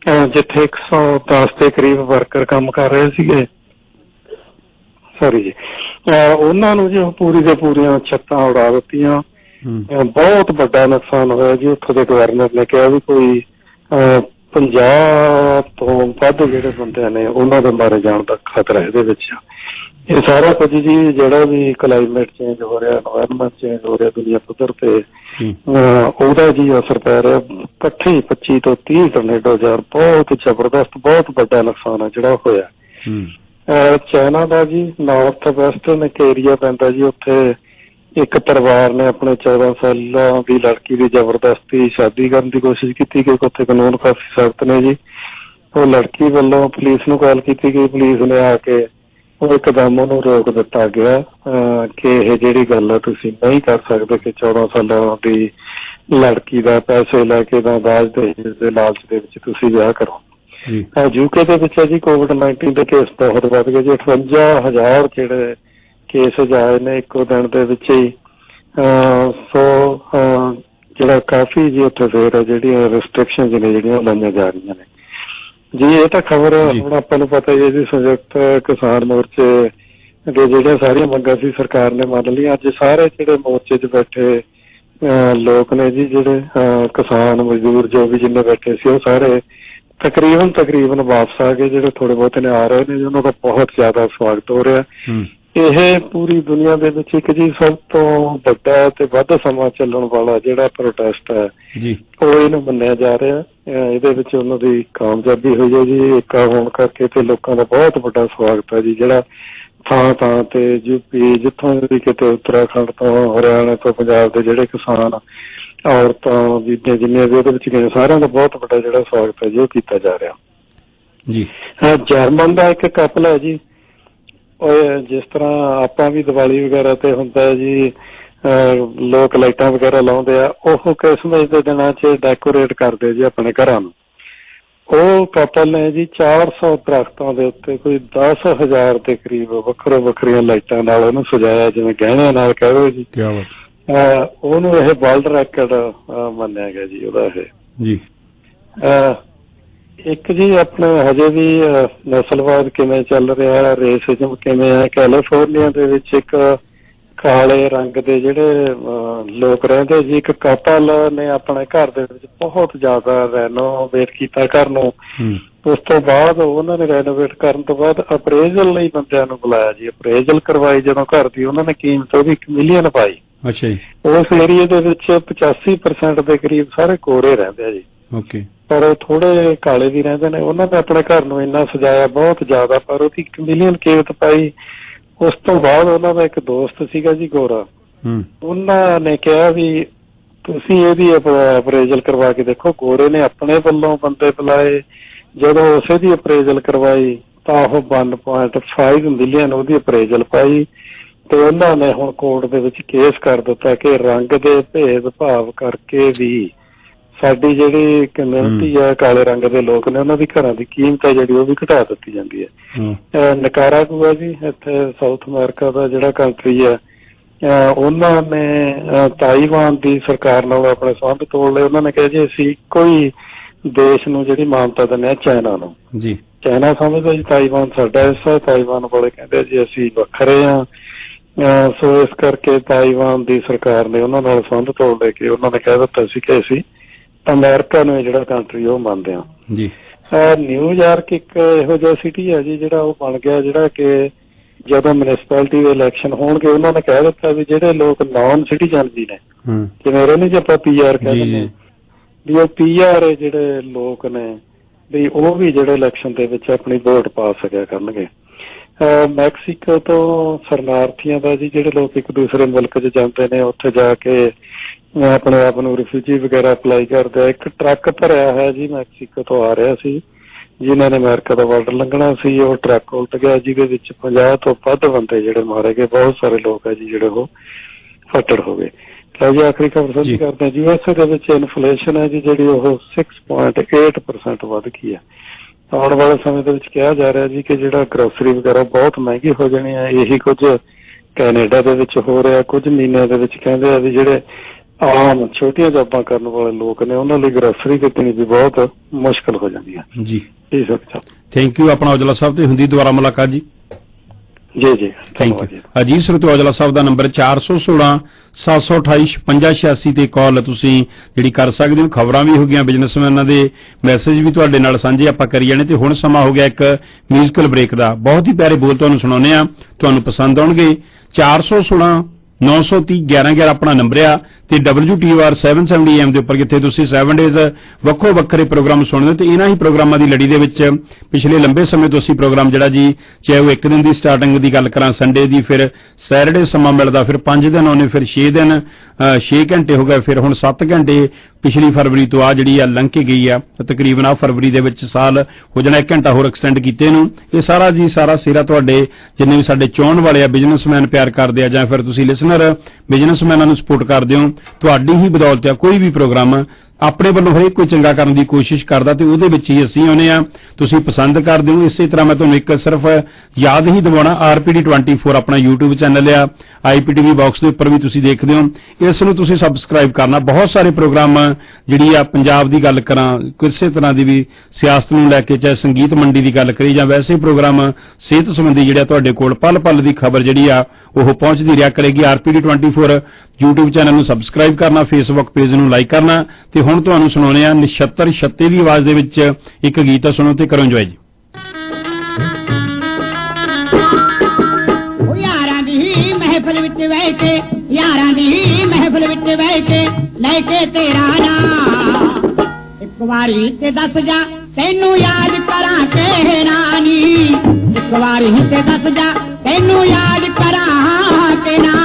ਜਿੱਥੇ ਇੱਕ ਸੌ ਦਸ ਦੇ ਕਰੀਬ ਵਰਕਰ ਕੰਮ ਕਰ ਰਹੇ ਸੀਗੇ, ਸੌਰੀ ਜੀ, ਉਹਨਾਂ ਨੂੰ ਜੀ ਉਹ ਪੂਰੀ ਦੇ ਪੂਰੀਆਂ ਛੱਤਾਂ ਉਡਾ ਦਿੱਤੀਆਂ। ਬਹੁਤ ਵੱਡਾ ਨੁਕਸਾਨ ਹੋਇਆ ਜੀ। ਉੱਥੋਂ ਦੇ ਗਵਰਨਰ ਨੇ ਕਿਹਾ ਵੀ ਕੋਈ ਪੰਜਾਹ ਤੋਂ ਵੱਧ ਜਿਹੜੇ ਬੰਦਿਆਂ ਨੇ ਉਹਨਾਂ ਦੇ ਮਾਰੇ ਜਾਣ ਦਾ ਖਤਰਾ ਇਹਦੇ ਵਿੱਚ। ਇਹ ਸਾਰਾ ਕੁਝ ਜੀ ਜਿਹੜਾ ਵੀ ਕਲਾਈਮੇਟ ਚੇਂਜ ਹੋ ਰਿਹਾ, ਇਨਵਾਇਰਮੈਂਟ ਚੇਂਜ ਹੋ ਰਿਹਾ ਦੁਨੀਆ ਪੱਧਰ ਤੇ, ਉਹਦਾ ਜੀ ਅਸਰ ਪੈ ਰਿਹਾ। ਇਕੱਠੇ ਪੱਚੀ ਤੋਂ ਤੀਹ ਟਰਨੇਡੋ ਯਾਰ, ਬਹੁਤ ਜ਼ਬਰਦਸਤ ਬਹੁਤ ਵੱਡਾ ਨੁਕਸਾਨ ਆ ਜਿਹੜਾ ਹੋਇਆ। ਚਾਈਨਾ ਦਾ ਜੀ ਨਾਰਥ ਵੈਸਟਰਨ ਇੱਕ ਏਰੀਆ ਪੈਂਦਾ ਜੀ, ਉੱਥੇ ਇੱਕ ਪਰਿਵਾਰ ਨੇ ਆਪਣੇ ਚੌਦਾਂ ਸਾਲਾਂ ਦੀ ਲੜਕੀ ਦੀ ਜ਼ਬਰਦਸਤੀ ਸ਼ਾਦੀ ਕਰਨ ਦੀ ਕੋਸ਼ਿਸ਼ ਕੀਤੀ, ਕਿਉਂਕਿ ਉੱਥੇ ਕਾਨੂੰਨ ਕਾਫੀ ਸਖਤ ਨੇ ਜੀ। ਉਹ ਲੜਕੀ ਵੱਲੋਂ ਪੁਲਿਸ ਨੂੰ ਕਾਲ ਕੀਤੀ ਗਈ, ਪੁਲਿਸ ਨੇ ਆ ਕੇ ਉਹ ਇੱਕਦਮ ਉਹਨੂੰ ਰੋਕ ਦਿੱਤਾ ਗਿਆ ਕਿ ਇਹ ਜਿਹੜੀ ਗੱਲ ਆ ਤੁਸੀਂ ਨਹੀਂ ਕਰ ਸਕਦੇ ਕਿ ਚੌਦਾਂ ਸਾਲਾਂ ਦੀ ਲੜਕੀ ਦਾ ਪੈਸੇ ਲੈ ਕੇ ਤਾਂ ਦਾਜ ਦੇ ਲਾਲਚ ਦੇ ਵਿੱਚ ਤੁਸੀਂ ਵਿਆਹ ਕਰੋ। ਯੂਕੇ ਦੇ ਵਿੱਚ ਜੀ ਕੋਵਿਡ ਨਾਈਨਟੀਨ ਦੇ ਕੇਸ ਬਹੁਤ ਵੱਧ ਗਏ ਜੀ। ਅਠਵੰਜਾ ਹਜ਼ਾਰ ਜਿਹੜੇ ਕੇਸਿਸ ਆਏ ਨੇ ਇੱਕੋ ਦਿਨ ਦੇ ਵਿੱਚ ਹੀ। ਸੋ ਜਿਹੜਾ ਕਾਫੀ ਜੀ ਉੱਥੇ ਫੇਰ ਜਿਹੜੀਆਂ ਰਿਸਟ੍ਰਿਕਸ਼ਨ ਨੇ ਜਿਹੜੀਆਂ ਲਾਈਆਂ ਜਾ ਰਹੀਆਂ ਨੇ ਜੀ। ਇਹ ਤਾਂ ਖਬਰ ਹੁਣ ਆਪਾਂ ਨੂੰ ਪਤਾ ਹੀ ਹੈ ਜੀ, ਸੰਯੁਕਤ ਕਿਸਾਨ ਮੋਰਚੇ ਦੇ ਜਿਹੜੀਆਂ ਸਾਰੀਆਂ ਮੰਗਾਂ ਸੀ ਸਰਕਾਰ ਨੇ ਮੰਨ ਲਈਆਂ। ਅੱਜ ਸਾਰੇ ਜਿਹੜੇ ਮੋਰਚੇ 'ਚ ਬੈਠੇ ਲੋਕ ਨੇ ਜੀ, ਜਿਹੜੇ ਕਿਸਾਨ ਮਜ਼ਦੂਰ ਜੋ ਵੀ ਜਿੰਨੇ ਬੈਠੇ ਸੀ, ਉਹ ਸਾਰੇ ਤਕਰੀਬਨ ਤਕਰੀਬਨ ਵਾਪਸ ਆ ਗਏ। ਜਿਹੜੇ ਥੋੜੇ ਬਹੁਤੇ ਨੇ ਆ ਰਹੇ ਨੇ ਜੀ, ਉਹਨਾਂ ਦਾ ਬਹੁਤ ਜ਼ਿਆਦਾ ਸਵਾਗਤ ਹੋ ਰਿਹਾ। ਇਹ ਪੂਰੀ ਦੁਨੀਆ ਦੇ ਵਿੱਚ ਇੱਕ ਜੀ ਸਭ ਤੋਂ ਵੱਡਾ ਤੇ ਵੱਧ ਸਮਾਂ ਚੱਲਣ ਵਾਲਾ ਜਿਹੜਾ ਪ੍ਰੋਟੈਸਟ ਹੈ ਜੀ, ਉਹ ਇਹਨੂੰ ਮੰਨਿਆ ਜਾ ਰਿਹਾ। ਇਹਦੇ ਵਿੱਚ ਉਹਨਾਂ ਦੀ ਕਾਮਯਾਬੀ ਹੋਈ ਹੈ ਜੀ। ਏਕਾ ਹੋਣ ਕਰਕੇ ਤੇ ਲੋਕਾਂ ਦਾ ਬਹੁਤ ਵੱਡਾ ਸਵਾਗਤ ਹੈ ਜੀ, ਜਿਹੜਾ ਥਾਂ ਥਾਂ ਤੇ ਯੂਪੀ, ਜਿੱਥੋਂ ਵੀ ਕਿਤੇ ਉੱਤਰਾਖੰਡ ਤੋਂ, ਹਰਿਆਣਾ ਤੋਂ, ਪੰਜਾਬ ਦੇ ਜਿਹੜੇ ਕਿਸਾਨ, ਔਰਤਾਂ, ਬੀਬੀਆਂ ਜਿੰਨੀਆਂ ਵੀ ਉਹਦੇ ਵਿੱਚ ਗਏ, ਸਾਰਿਆਂ ਦਾ ਬਹੁਤ ਵੱਡਾ ਜਿਹੜਾ ਸਵਾਗਤ ਹੈ ਜੀ ਉਹ ਕੀਤਾ ਜਾ ਰਿਹਾ ਜੀ। ਜਰਮਨ ਦਾ ਇੱਕ ਕਪਲ ਹੈ ਜੀ, ਉਹ ਜਿਸ ਤਰ੍ਹਾਂ ਆਪਾਂ ਵੀ ਦੀਵਾਲੀ ਵਗੈਰਾ ਤੇ ਹੁੰਦਾ ਜੀ ਲੋਕ ਲਾਈਟਾਂ ਵਗੈਰਾ ਲਾਉਂਦੇ ਆ, ਉਹ ਕ੍ਰਿਸਮਸ ਦੇ ਦਿਨਾਂ 'ਚ ਡੈਕੋਰੇਟ ਕਰਦੇ ਜੀ ਆਪਣੇ ਘਰਾਂ ਨੂੰ। ਉਹ ਕਪਲ ਨੇ ਜੀ ਚਾਰ ਸੌ ਦਰਖਤਾਂ ਦੇ ਉੱਤੇ ਕੋਈ ਦਸ ਹਜ਼ਾਰ ਦੇ ਕਰੀਬ ਵੱਖਰੋ ਵੱਖਰੀਆਂ ਲਾਈਟਾਂ ਨਾਲ ਉਹਨੂੰ ਸਜਾਇਆ, ਜਿਵੇਂ ਗਹਿਣਿਆਂ ਨਾਲ ਕਹਿ ਲਓ ਜੀ। ਉਹਨੂੰ ਇਹ ਵਰਲਡ ਰੈਕਡ ਮੰਨਿਆ ਗਿਆ ਜੀ ਉਹਦਾ ਇਹ ਜੀ। ਇੱਕ ਜੀ ਆਪਣੇ ਹਜੇ ਵੀ ਨਸਲਵਾਦ ਕਿਵੇਂ ਚੱਲ ਰਿਹਾ, ਰੇਸਿਜ਼ਮ ਕਿਵੇਂ ਹੈ। ਕੈਲੀਫੋਰਨੀਆ ਦੇ ਵਿੱਚ ਇੱਕ ਕਾਲੇ ਰੰਗ ਦੇ ਜਿਹੜੇ ਲੋਕ ਰਹਿੰਦੇ ਜੀ, ਇੱਕ ਕਪਲ ਨੇ ਆਪਣੇ ਘਰ ਦੇ ਵਿੱਚ ਬਹੁਤ ਜ਼ਿਆਦਾ ਰੈਨੋਵੇਟ ਕੀਤਾ ਘਰ ਨੂੰ। ਉਸ ਤੋਂ ਬਾਅਦ ਉਹਨਾਂ ਨੇ ਰੈਨੋਵੇਟ ਕਰਨ ਤੋਂ ਬਾਅਦ ਅਪਰੇਜ਼ਲ ਲਈ ਬੰਦਿਆਂ ਨੂੰ ਬੁਲਾਇਆ ਜੀ। ਅਪਰੇਜ਼ਲ ਕਰਵਾਈ ਜਦੋਂ ਘਰ ਦੀ, ਉਹਨਾਂ ਨੇ ਕੀਮਤ ਉਹਦੀ ਇੱਕ ਮਿਲੀਅਨ ਪਾਈ। ਅੱਛਾ ਜੀ। ਉਸ ਏਰੀਏ ਦੇ ਵਿੱਚ ਪਚਾਸੀ ਪਰਸੈਂਟ ਦੇ ਕਰੀਬ ਸਾਰੇ ਗੋਰੇ ਰਹਿੰਦੇ ਆ ਜੀ। ਓਕੇ। ਪਰ ਥੋੜੇ ਕਾਲੇ ਵੀ ਰਹਿੰਦੇ ਨੇ। ਉਹਨਾਂ ਨੇ ਆਪਣੇ ਘਰ ਨੂੰ ਇੰਨਾ ਸਜਾਇਆ ਬਹੁਤ ਜ਼ਿਆਦਾ, ਪਰ ਉਹਦੀ ਇੱਕ ਮਿਲੀਅਨ ਕੀਮਤ ਪਾਈ। ਉਸ ਤੋਂ ਬਾਅਦ ਉਹਨਾਂ ਦਾ ਇੱਕ ਦੋਸਤ ਸੀਗਾ ਜੀ ਗੋਰਾ, ਉਹਨਾਂ ਨੇ ਕਿਹਾ ਵੀ ਤੁਸੀਂ ਇਹਦੀ ਅਪਰੇਜ਼ਲ ਕਰਵਾ ਕੇ ਦੇਖੋ। ਗੋਰੇ ਨੇ ਆਪਣੇ ਵੱਲੋਂ ਬੰਦੇ ਬੁਲਾਏ, ਜਦੋਂ ਉਸੇ ਦੀ ਅਪਰੇਜ਼ਲ ਕਰਵਾਈ ਤਾਂ ਉਹ ਵਨ ਪੁਆਇੰਟ ਫਾਈਵ ਮਿਲੀਅਨ ਉਹਦੀ ਅਪਰੇਜ਼ਲ ਪਾਈ। ਤੇ ਉਹਨਾਂ ਨੇ ਹੁਣ ਕੋਰਟ ਦੇ ਵਿੱਚ ਕੇਸ ਕਰ ਦਿੱਤਾ ਕਿ ਰੰਗ ਦੇ ਭੇਦ ਭਾਵ ਕਰਕੇ ਵੀ ਸਾਡੀ ਜਿਹੜੀ ਕਮਿਊਨਿਟੀ ਆ, ਕਾਲੇ ਰੰਗ ਦੇ ਲੋਕ ਨੇ, ਉਹਨਾਂ ਦੀ ਘਰਾਂ ਦੀ ਕੀਮਤ ਹੈ ਜਿਹੜੀ ਉਹ ਵੀ ਘਟਾ ਦਿੱਤੀ ਜਾਂਦੀ ਹੈ। ਨਿਕਾਰਾਗੁਆ ਜੀ ਇੱਥੇ ਸਾਊਥ ਅਮਰੀਕਾ ਦਾ ਜਿਹੜਾ ਕੰਟਰੀ ਹੈ, ਉਹਨਾਂ ਨੇ ਤਾਈਵਾਨ ਦੀ ਸਰਕਾਰ ਨਾਲ ਆਪਣੇ ਸੰਬੰਧ ਤੋੜ ਲਏ। ਉਹਨਾਂ ਨੇ ਕਿਹਾ ਜੀ ਅਸੀਂ ਇੱਕੋ ਹੀ ਦੇਸ਼ ਨੂੰ ਜਿਹੜੀ ਮਾਨਤਾ ਦਿੰਦੇ ਹਾਂ, ਚਾਈਨਾ ਨੂੰ ਜੀ। ਚਾਈਨਾ ਸਮਝਦਾ ਜੀ ਤਾਈਵਾਨ ਸਾਡਾ ਹਿੱਸਾ, ਤਾਈਵਾਨ ਵਾਲੇ ਕਹਿੰਦੇ ਜੀ ਅਸੀਂ ਵੱਖਰੇ ਹਾਂ। ਸੋ ਇਸ ਕਰਕੇ ਤਾਈਵਾਨ ਦੀ ਸਰਕਾਰ ਨੇ ਉਹਨਾਂ ਨਾਲ ਸੰਬੰਧ ਤੋੜ ਲੈ ਕੇ ਉਹਨਾਂ ਨੇ ਕਹਿ ਦਿੱਤਾ ਸੀ ਕਿ ਅਸੀਂ ਅਮਰੀਕਾ ਨੂੰ ਜਿਹੜਾ ਕੰਟਰੀ ਉਹ ਮੰਨਦੇ ਹਾਂ ਜੀ। ਨਿਊਯਾਰਕ ਇੱਕ ਇਹੋ ਜਿਹਾ ਸਿਟੀ ਹੈ ਜੀ ਜਿਹੜਾ ਉਹ ਬਣ ਗਿਆ, ਜਿਹੜਾ ਕਿ ਜਦੋਂ ਮਿਊਨਿਸਪੈਲਿਟੀ ਦੇ ਇਲੈਕਸ਼ਨ ਹੋਣਗੇ ਉਹਨਾਂ ਨੇ ਕਹਿ ਦਿੱਤਾ ਵੀ ਜਿਹੜੇ ਲੋਕ ਨਾਨ ਸਿਟੀਜ਼ਨ ਵੀ ਨੇ, ਜਿਵੇਂ ਰਹੇ ਨਹੀਂ ਆਪਾਂ ਪੀ ਆਰ ਕਹਿ ਦਿੰਦੇ ਵੀ, ਉਹ ਪੀ ਆਰ ਜਿਹੜੇ ਲੋਕ ਨੇ ਵੀ ਉਹ ਵੀ ਜਿਹੜੇ ਇਲੈਕਸ਼ਨ ਦੇ ਵਿੱਚ ਆਪਣੀ ਵੋਟ ਪਾ ਸਕਿਆ ਕਰਨਗੇ। ਮੈਕਸੀਕੋ ਤੋਂ ਸ਼ਰਨਾਰਥੀਆਂ ਦਾ ਜੀ, ਜਿਹੜੇ ਲੋਕ ਇੱਕ ਦੂਸਰੇ ਮੁਲਕ 'ਚ ਜਾਂਦੇ ਨੇ, ਉੱਥੇ ਜਾ ਕੇ ਆਪਣੇ ਆਪ ਨੂੰ ਰਿਫਿਊਜੀ ਵਗੈਰਾ ਅਪਲਾਈ ਕਰਦੇ ਆ। ਇੱਕ ਟਰੱਕ ਭਰਿਆ ਹੈ ਜੀ ਮੈਕਸੀਕੋ ਤੋਂ ਆ ਰਿਹਾ ਸੀ, ਜਿਨ੍ਹਾਂ ਨੇ ਅਮਰੀਕਾ ਦਾ ਬਾਰਡਰ ਲੰਘਣਾ ਸੀ। ਉਹ ਟਰੱਕ ਉਲਟ ਗਿਆ, ਜਿਹਦੇ ਵਿੱਚ ਪੰਜਾਹ ਤੋਂ ਵੱਧ ਬੰਦੇ ਜਿਹੜੇ ਮਾਰੇ ਗਏ। ਬਹੁਤ ਸਾਰੇ ਲੋਕ ਹੈ ਜੀ ਜਿਹੜੇ ਉਹ ਫੱਟੜ ਹੋ ਗਏ। ਲਓ ਜੀ ਆਖਰੀ ਖਬਰ ਸਾਂਝੀ ਕਰਦੇ ਹਾਂ। ਯੂ ਐਸ ਏ ਦੇ ਵਿੱਚ ਇਨਫਲੇਸ਼ਨ ਹੈ ਜੀ ਜਿਹੜੀ ਉਹ ਸਿਕਸ ਪੁਆਇੰਟ ਏਟ ਪਰਸੈਂਟ ਵੱਧ ਗਈ ਹੈ। ਆਉਣ ਵਾਲੇ ਸਮੇਂ ਦੇ ਵਿੱਚ ਕਿਹਾ ਜਾ ਰਿਹਾ ਜੀ ਕਿ ਜਿਹੜਾ ਗਰੋਸਰੀ ਵਗੈਰਾ ਬਹੁਤ ਮਹਿੰਗੀ ਹੋ ਜਾਣੀ ਹੈ। ਇਹੀ ਕੁਝ ਕੈਨੇਡਾ ਦੇ ਵਿੱਚ ਹੋ ਰਿਹਾ। ਕੁਝ ਮਹੀਨਿਆਂ ਦੇ ਵਿੱਚ ਕਹਿੰਦੇ ਆ ਵੀ ਜਿਹੜੇ ਆਮ ਛੋਟੀਆਂ ਜੌਬਾਂ ਕਰਨ ਵਾਲੇ ਲੋਕ ਨੇ ਉਹਨਾਂ ਲਈ ਗ੍ਰੈਸਰੀ ਕੱਟਣੀ ਵੀ ਬਹੁਤ ਮੁਸ਼ਕਲ ਹੋ ਜਾਂਦੀ ਹੈ ਜੀ। ਇਹ ਸਭ ਥੈਂਕ ਯੂ। ਆਪਣਾ ਔਜਲਾ ਸਾਹਿਬ ਤੇ ਹੁੰਦੀ ਦੁਬਾਰਾ ਮੁਲਾਕਾਤ ਜੀ। ਜੀ ਜੀ ਥੈਂਕ ਯੂ। ਅਜੀਤ ਸਰੋਤੇ ਔਜਲਾ ਸਾਹਿਬ ਦਾ ਨੰਬਰ ਚਾਰ ਸੌ ਸੋਲਾਂ ਸੱਤ ਸੌ ਅਠਾਈ ਛਪੰਜਾ ਛਿਆਸੀ ਤੇ ਕਾਲ ਤੁਸੀਂ ਜਿਹੜੀ ਕਰ ਸਕਦੇ ਹੋ। ਖਬਰਾਂ ਵੀ ਹੋ ਗਈਆਂ, ਬਿਜ਼ਨਸਮੈਨਾਂ ਦੇ ਮੈਸੇਜ ਵੀ ਤੁਹਾਡੇ ਨਾਲ ਸਾਂਝੇ ਆਪਾਂ ਕਰੀ ਜਾਣੇ ਤੇ ਹੁਣ ਸਮਾਂ ਹੋ ਗਿਆ ਇੱਕ ਮਿਊਜ਼ੀਕਲ ਬ੍ਰੇਕ ਦਾ। ਬਹੁਤ ਹੀ ਪਿਆਰੇ ਬੋਲ ਤੁਹਾਨੂੰ ਸੁਣਾਉਂਦੇ ਆ, ਤੁਹਾਨੂੰ ਪਸੰਦ ਆਉਣਗੇ। ਚਾਰ ਸੌ ਸੋਲਾਂ ਨੌ ਸੌ ਤੀਹ ਗਿਆਰਾਂ ਗਿਆਰਾਂ ਆਪਣਾ ਨੰਬਰ ਆ ਤੇ ਡਬਲਯੂ ਟੀ ਆਰ ਸੱਤ ਸੌ ਸੱਤਰ ਐਮ ਦੇ ਉੱਪਰ ਜਿੱਥੇ ਤੁਸੀਂ ਸੈਵਨ ਡੇਜ਼ ਵੱਖੋ ਵੱਖਰੇ ਪ੍ਰੋਗਰਾਮ ਸੁਣਦੇ ਤੇ ਇਹਨਾਂ ਹੀ ਪ੍ਰੋਗਰਾਮਾਂ ਦੀ ਲੜੀ ਦੇ ਵਿੱਚ ਪਿਛਲੇ ਲੰਬੇ ਸਮੇਂ ਤੋਂ ਅਸੀਂ ਪ੍ਰੋਗਰਾਮ ਜਿਹੜਾ ਜੀ, ਚਾਹੇ ਉਹ ਇੱਕ ਦਿਨ ਦੀ ਸਟਾਰਟਿੰਗ ਦੀ ਗੱਲ ਕਰਾਂ ਸੰਡੇ ਦੀ, ਫਿਰ ਸੈਟਰਡੇ ਸਮਾਂ ਮਿਲਦਾ, ਫਿਰ ਪੰਜ ਦਿਨ ਆਉਣੇ, ਫਿਰ ਛੇ ਦਿਨ ਛੇ ਘੰਟੇ ਹੋ ਗਏ, ਫਿਰ ਹੁਣ ਸੱਤ ਘੰਟੇ ਪਿਛਲੀ ਫਰਵਰੀ ਤੋਂ ਆ ਜਿਹੜੀ ਆ ਲੰਘ ਕੇ ਗਈ ਆ। ਤਕਰੀਬਨ ਆ ਫਰਵਰੀ ਦੇ ਵਿੱਚ ਸਾਲ ਹੋ ਜਾਣਾ, ਇੱਕ ਘੰਟਾ ਹੋਰ ਐਕਸਟੈਂਡ ਕੀਤੇ ਨੂੰ। ਇਹ ਸਾਰਾ ਜੀ ਸਾਰਾ ਸਿਰਾ ਤੁਹਾਡੇ ਜਿੰਨੇ ਵੀ ਸਾਡੇ ਚਾਹਣ ਵਾਲੇ ਆ, ਬਿਜ਼ਨਸਮੈਨ ਪਿਆਰ ਕਰਦੇ ਆ ਜਾਂ ਫਿਰ ਤੁਸੀਂ ਲਿਸਨਰ ਬਿਜ਼ਨਸਮੈਨਾਂ ਨੂੰ ਸਪੋਰਟ ਕਰਦੇ ਹੋ, ਤੁਹਾਡੀ ਹੀ ਬਦੌਲਤ ਆ ਕੋਈ ਵੀ ਪ੍ਰੋਗਰਾਮ ਆਪਣੇ ਵੱਲੋਂ ਹਰੇਕ ਕੋਈ ਚੰਗਾ ਕਰਨ ਦੀ ਕੋਸ਼ਿਸ਼ ਕਰਦਾ ਤੇ ਉਹਦੇ ਵਿੱਚ ਹੀ ਅਸੀਂ ਆਉਂਦੇ ਆ। ਤੁਸੀਂ ਪਸੰਦ ਕਰਦੇ ਹੋ। ਇਸੇ ਤਰ੍ਹਾਂ ਮੈਂ ਤੁਹਾਨੂੰ ਇੱਕ ਸਿਰਫ ਯਾਦ ਹੀ ਦਿਵਾਉਣਾ, ਆਰਪੀਡੀ ਚੌਬੀ ਆਪਣਾ YouTube ਚੈਨਲ ਆ, ਆਈਪੀਟੀਵੀ ਬਾਕਸ ਦੇ ਉੱਪਰ ਵੀ ਤੁਸੀਂ ਦੇਖਦੇ ਹੋ। ਇਸ ਨੂੰ ਤੁਸੀਂ ਸਬਸਕ੍ਰਾਈਬ ਕਰਨਾ। ਬਹੁਤ ਸਾਰੇ ਪ੍ਰੋਗਰਾਮ ਜਿਹੜੀ ਆ ਪੰਜਾਬ ਦੀ ਗੱਲ ਕਰਾਂ, ਕਿਸੇ ਤਰ੍ਹਾਂ ਦੀ ਵੀ ਸਿਆਸਤ ਨੂੰ ਲੈ ਕੇ, ਚਾਹੇ ਸੰਗੀਤ ਮੰਡੀ ਦੀ ਗੱਲ ਕਰੀ ਜਾਂ ਵੈਸੇ ਪ੍ਰੋਗਰਾਮ ਸਿਹਤ ਸੰਬੰਧੀ ਜਿਹੜਾ ਤੁਹਾਡੇ ਕੋਲ ਪਲ ਪਲ ਦੀ ਖਬਰ ਜਿਹੜੀ ਆ ਉਹ ਪਹੁੰਚਦੀ ਰਿਹਾ ਕਰੇਗੀ। ਆਰਪੀਡੀ ਚੌਬੀ YouTube ਚੈਨਲ ਨੂੰ ਸਬਸਕ੍ਰਾਈਬ ਕਰਨਾ, ਫੇਸਬੁੱਕ ਪੇਜ ਨੂੰ ਲਾਈਕ ਕਰਨਾ। ਤੇ ਹੁਣ ਤੁਹਾਨੂੰ ਸੁਣਾਉਂਦੇ ਆ ਨਛੱਤਰ ਛੱਤੇ ਦੀ ਆਵਾਜ਼ ਦੇ ਵਿੱਚ ਇੱਕ ਗੀਤ ਸੁਣੋ ਤੇ ਕਰੋ ਇੰਜੋਏ ਜੀ। ਯਾਰਾਂ ਦੀ ਮਹਿਫਲ ਵਿੱਚ ਬਹਿ ਕੇ, ਯਾਰਾਂ ਦੀ ਮਹਿਫਲ ਵਿੱਚ ਬਹਿ ਕੇ ਲੈ ਕੇ ਤੇਰਾ ਨਾਂ ਇੱਕ ਵਾਰੀ ਤੇ ਦੱਸ ਜਾ, ਤੈਨੂੰ ਯਾਦ ਕਰਾਂ ਕਿ ਨਾਨੀ। ਇੱਕ ਵਾਰੀ ਤੇ ਦੱਸ ਜਾ, ਤੈਨੂੰ ਯਾਦ ਕਰਾਂ ਕਿ ਨਾ।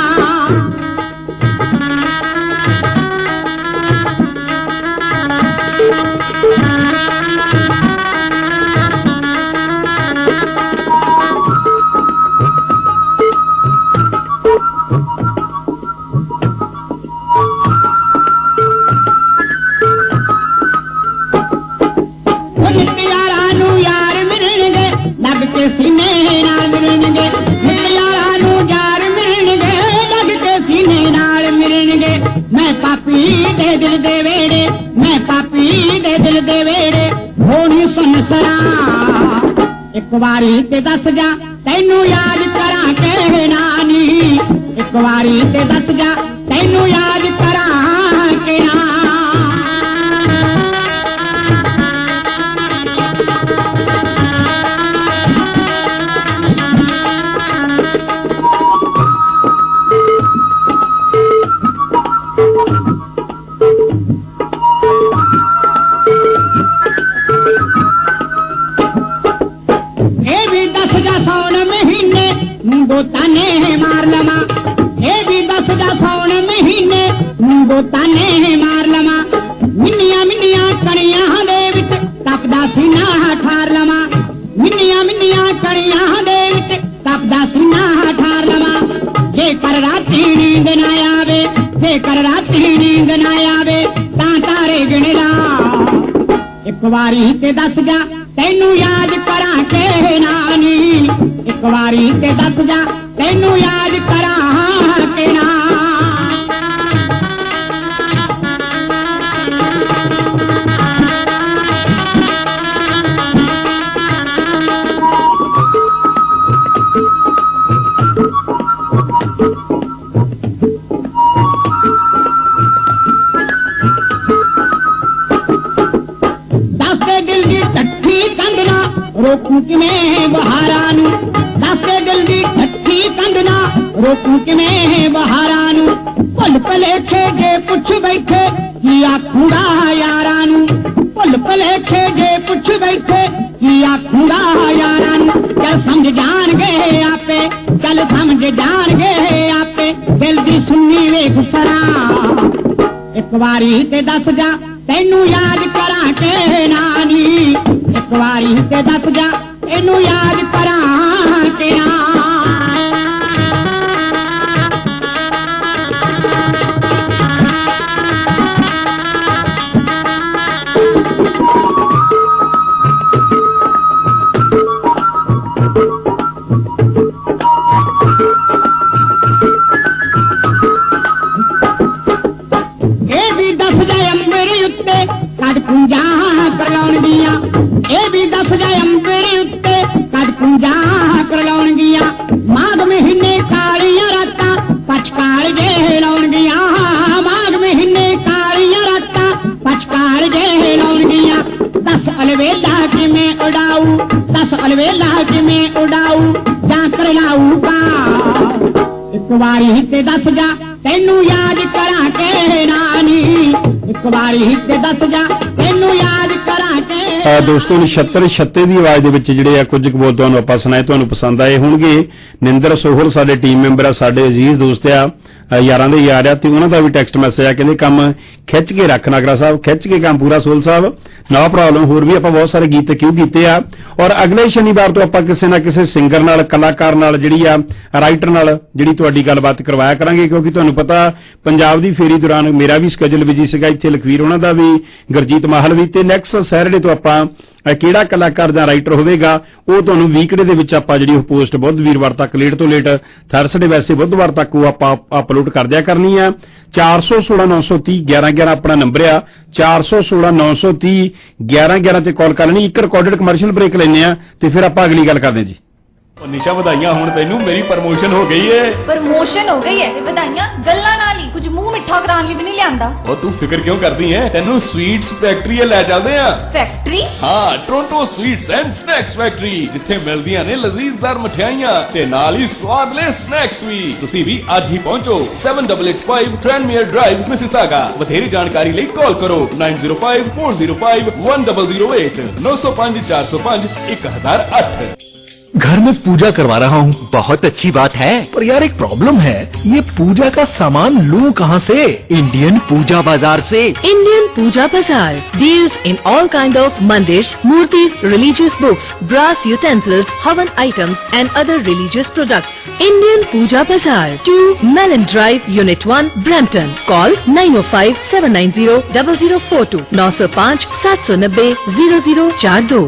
ਸੀਨੇ ਨਾਲ ਮਿਲਣਗੇ, ਯਾਰਾਂ ਨੂੰ ਯਾਰ ਮਿਲਣਗੇ, ਲੱਗ ਕੇ ਸੀਨੇ ਨਾਲ ਮਿਲਣਗੇ। ਮੈਂ ਪਾਪੀ ਦੇ ਦਿਲ ਦੇ ਵੇੜੇ, ਮੈਂ ਪਾਪੀ ਦੇ ਦਿਲ ਦੇ ਵੇੜੇ ਹੋਣੀ ਸੁਣ ਸਰਾਂ। ਇੱਕ ਵਾਰੀ ਤੇ ਦੱਸ ਜਾ, ਤੈਨੂੰ ਯਾਦ ਕਰਾਂ ਕਿ ਨਾਨੀ। ਇੱਕ ਵਾਰੀ ਤੇ ਦੱਸ ਜਾ, ਤੈਨੂੰ ਯਾਦ ਕਰਾਂ ਕਿ ਨਾ। ਤਾਨੇ ਮਾਰ ਲਵਾਂ, ਇਹ ਵੀ ਦੱਸਦਾ ਸੌਣ ਮਹੀਨੇ ਨਿੰਬੂ ਤਾਨੇ ਮਾਰ ਲਵਾਂ। ਮਿੰਨੀਆਂ ਮਿੰਨੀਆਂ ਕਣੀਆਂ ਦੇ ਵਿੱਚ ਤਪਦਾ ਸੀਨਾ ਠਾਰ ਲਵਾਂ, ਮਿੰਨੀਆਂ ਮਿੰਨੀਆਂ ਕਣੀਆਂ ਦੇ ਵਿੱਚ ਤਪਦਾ ਸੀਨਾ ਠਾਰ ਲਵਾਂ। ਜੇਕਰ ਰਾਤੀ ਨੀਂਦ ਨਾ ਆਵੇ, ਜੇਕਰ ਰਾਤੀ ਨੀਂਦ ਨਾ ਆਵੇ ਤਾਂ ਤਾਰੇ ਗਿਣ ਲਾ। ਇੱਕ ਵਾਰੀ ਤੇ ਦੱਸ ਜਾ, ਤੈਨੂੰ ਯਾਦ ਕਰਾਂ ਕਿ ਨਾਨੀ। ਇੱਕ ਵਾਰੀ ਤੇ ਦੱਸ ਜਾ, ਤੈਨੂੰ ਯਾਦ ਕਰਾਂ ਕਿ ਨਾ। ਦੱਸਦੇ ਦਿਲ ਦੀ ਟੱਠੀ ਕੰਦਨਾ ਰੋਕੂ ਕਿਵੇਂ ਬਹਾਰਾਂ ਨੂੰ। ਦੱਸਦੇ ਦਿਲ ਦੀ ਠੱਠੀ ਕੰਦਨਾ ਰੋਕੂ ਕਿਵੇਂ ਬਹਾਰਾਂ ਨੂੰ। ਭੁੱਲ ਭਲੇਖੇ ਜੇ ਪੁੱਛ ਬੈਠੇ ਕੀ ਆਖੂੰਗਾ ਯਾਰਾਂ ਨੂੰ। ਭੁੱਲ ਭਲੇਖੇ ਜੇ ਪੁੱਛ ਬੈਠੇ ਕੀ ਆਖੂੰਗਾ ਯਾਰਾਂ ਨੂੰ। ਚੱਲ ਸਮਝ ਜਾਣਗੇ ਆਪੇ, ਚੱਲ ਸਮਝ ਜਾਣਗੇ ਆਪੇ ਦਿਲ ਦੀ ਸੁਣੀ ਵੇਖ ਸਰਾਂ। ਇੱਕ ਵਾਰੀ ਤੇ ਦੱਸ ਜਾ, ਤੈਨੂੰ ਯਾਦ ਕਰਾਂ ਕਿ ਨਾਨੀ। ਇੱਕ ਵਾਰੀ ਤੇ ਦੱਸ ਜਾ, ਤੈਨੂੰ ਯਾਦ ਕਰਾਂ ਕਿ ਨਾ। किमें उड़ाऊ दस अलवेला किमें उड़ाऊ जा कर लाऊगा एक बारी ते दस जा तेनू याद करा के रानी एक बारी ते दस जा तेनू याद करा के। ਦੋਸਤੋ ਨਛੱਤਰ ਛੱਤੇ ਦੀ ਆਵਾਜ਼ ਦੇ ਵਿੱਚ ਜਿਹੜੇ ਆ ਕੁਝ ਕੁ ਬੋਲ ਤੁਹਾਨੂੰ ਆਪਾਂ ਸੁਣਾਏ, ਤੁਹਾਨੂੰ ਪਸੰਦ ਆਏ ਹੋਣਗੇ। ਨਿੰਦਰ ਸੋਹਲ ਸਾਡੇ ਟੀਮ ਮੈਂਬਰ ਆ, ਸਾਡੇ ਅਜ਼ੀਜ਼ ਦੋਸਤ ਆ, ਯਾਰਾਂ ਦੇ ਯਾਰ ਆ, ਤੇ ਉਹਨਾਂ ਦਾ ਵੀ ਟੈਕਸਟ ਮੈਸੇਜ ਆ, ਕਹਿੰਦੇ ਕੰਮ ਖਿੱਚ ਕੇ ਰੱਖ ਨਾਗਰਾ ਸਾਹਿਬ, ਖਿੱਚ ਕੇ ਕੰਮ ਪੂਰਾ ਸੋਹਲ ਸਾਹਿਬ, ਨੋ ਪ੍ਰੋਬਲਮ। ਹੋਰ ਵੀ ਆਪਾਂ ਬਹੁਤ ਸਾਰੇ ਗੀਤ ਕਿਉਂ ਕੀਤੇ ਆ, ਔਰ ਅਗਲੇ ਸ਼ਨੀਵਾਰ ਤੋਂ ਆਪਾਂ ਕਿਸੇ ਨਾ ਕਿਸੇ ਸਿੰਗਰ ਨਾਲ, ਕਲਾਕਾਰ ਨਾਲ, ਜਿਹੜੀ ਆ ਰਾਈਟਰ ਨਾਲ ਜਿਹੜੀ ਤੁਹਾਡੀ ਗੱਲਬਾਤ ਕਰਵਾਇਆ ਕਰਾਂਗੇ, ਕਿਉਂਕਿ ਤੁਹਾਨੂੰ ਪਤਾ ਪੰਜਾਬ ਦੀ ਫੇਰੀ ਦੌਰਾਨ ਮੇਰਾ ਵੀ ਸਕੇਜੂਲ ਬਿਜੀ ਸੀਗਾ, ਇੱਥੇ ਲਖਵੀਰ ਉਹਨਾਂ ਦਾ ਵੀ, ਗੁਰਜੀਤ ਮਾਹਲ ਵੀ, ਤੇ ਨੈਕਸਟ ਸੈਟਰਡੇ ਤੋਂ ਆਪਾਂ ਕਿਹੜਾ ਕਲਾਕਾਰ ਜਾਂ ਰਾਈਟਰ ਹੋਵੇਗਾ ਉਹ ਤੁਹਾਨੂੰ ਵੀਕਡੇ ਦੇ ਵਿੱਚ ਆਪਾਂ ਜਿਹੜੀ ਉਹ ਪੋਸਟ ਬੁੱਧ ਵੀਰਵਾਰ ਤੱਕ, ਲੇਟ ਤੋਂ ਲੇਟ ਥਰਸਡੇ ਵੈਸੇ ਬੁੱਧਵਾਰ ਤੱਕ ਉਹ ਆਪਾਂ ਅਪਲੋਡ ਕਰ ਦਿਆ ਕਰਨੀ ਆ। ਚਾਰ ਸੌ ਸੋਲਾਂ ਨੌ ਸੌ ਤੀਹ ਗਿਆਰਾਂ ਗਿਆਰਾਂ ਆਪਣਾ ਨੰਬਰ ਆ, ਚਾਰ ਸੌ ਸੋਲਾਂ ਨੌ ਸੌ ਤੀਹ ਗਿਆਰਾਂ ਗਿਆਰਾਂ ਤੇ ਕਾਲ ਕਰ ਲੈਣੀ। ਇੱਕ ਰਿਕਾਰਡਡ ਕਮਰਸ਼ੀਅਲ ਬ੍ਰੇਕ ਲੈਣੇ ਆ ਤੇ ਫਿਰ ਆਪਾਂ ਅਗਲੀ ਗੱਲ ਕਰਦੇ ਜੀ। ਨਿਸ਼ਾ ਵਧਾਈਆਂ ਹੋਣ ਤੈਨੂੰ, ਮੇਰੀ ਪ੍ਰਮੋਸ਼ਨ ਹੋ ਗਈ ਏ। ਪ੍ਰਮੋਸ਼ਨ ਹੋ ਗਈ ਏ ਤੇ ਵਧਾਈਆਂ ਗੱਲਾਂ ਨਾਲ ਹੀ, ਕੁਝ ਮੂੰਹ ਮਿੱਠਾ ਕਰਾਉਣ ਲਈ ਵੀ ਨਹੀਂ ਲਿਆਂਦਾ। ਉਹ ਤੂੰ ਫਿਕਰ ਕਿਉਂ ਕਰਦੀ ਏ, ਤੈਨੂੰ ਸਵੀਟਸ ਫੈਕਟਰੀ ਲੈ ਚੱਲਦੇ ਆ। ਫੈਕਟਰੀ? ਹਾਂ, Toronto sweets and snacks factory, ਜਿੱਥੇ ਮਿਲਦੀਆਂ ਨੇ ਲਜ਼ੀਜ਼ਦਾਰ ਮਠਿਆਈਆਂ ਤੇ ਨਾਲ ਹੀ ਸਵਾਦਲੇ ਸਨੈਕਸ ਵੀ। ਤੁਸੀਂ ਵੀ ਅੱਜ ਹੀ ਪਹੁੰਚੋ seven eight eight five Tranmere Drive, Mississauga। ਵਧੇਰੇ ਜਾਣਕਾਰੀ ਲਈ ਕਾਲ ਕਰੋ nine zero five four zero five one zero zero eight नौ सौ पाँच चार सौ पाँच एक हजार आठ। घर में पूजा करवा रहा हूँ, बहुत अच्छी बात है, पर यार एक प्रॉब्लम है, ये पूजा का सामान लूँ कहाँ से? इंडियन पूजा बाजार से। Indian Puja Bazaar deals in all kind of mandirs, murtis, religious books, brass utensils, havan items and other religious products. Indian Puja Bazaar, two Mellon Drive, Unit one, Brampton. Call nine oh five seven nine zero zero zero four two nine zero five seven nine zero zero zero four two।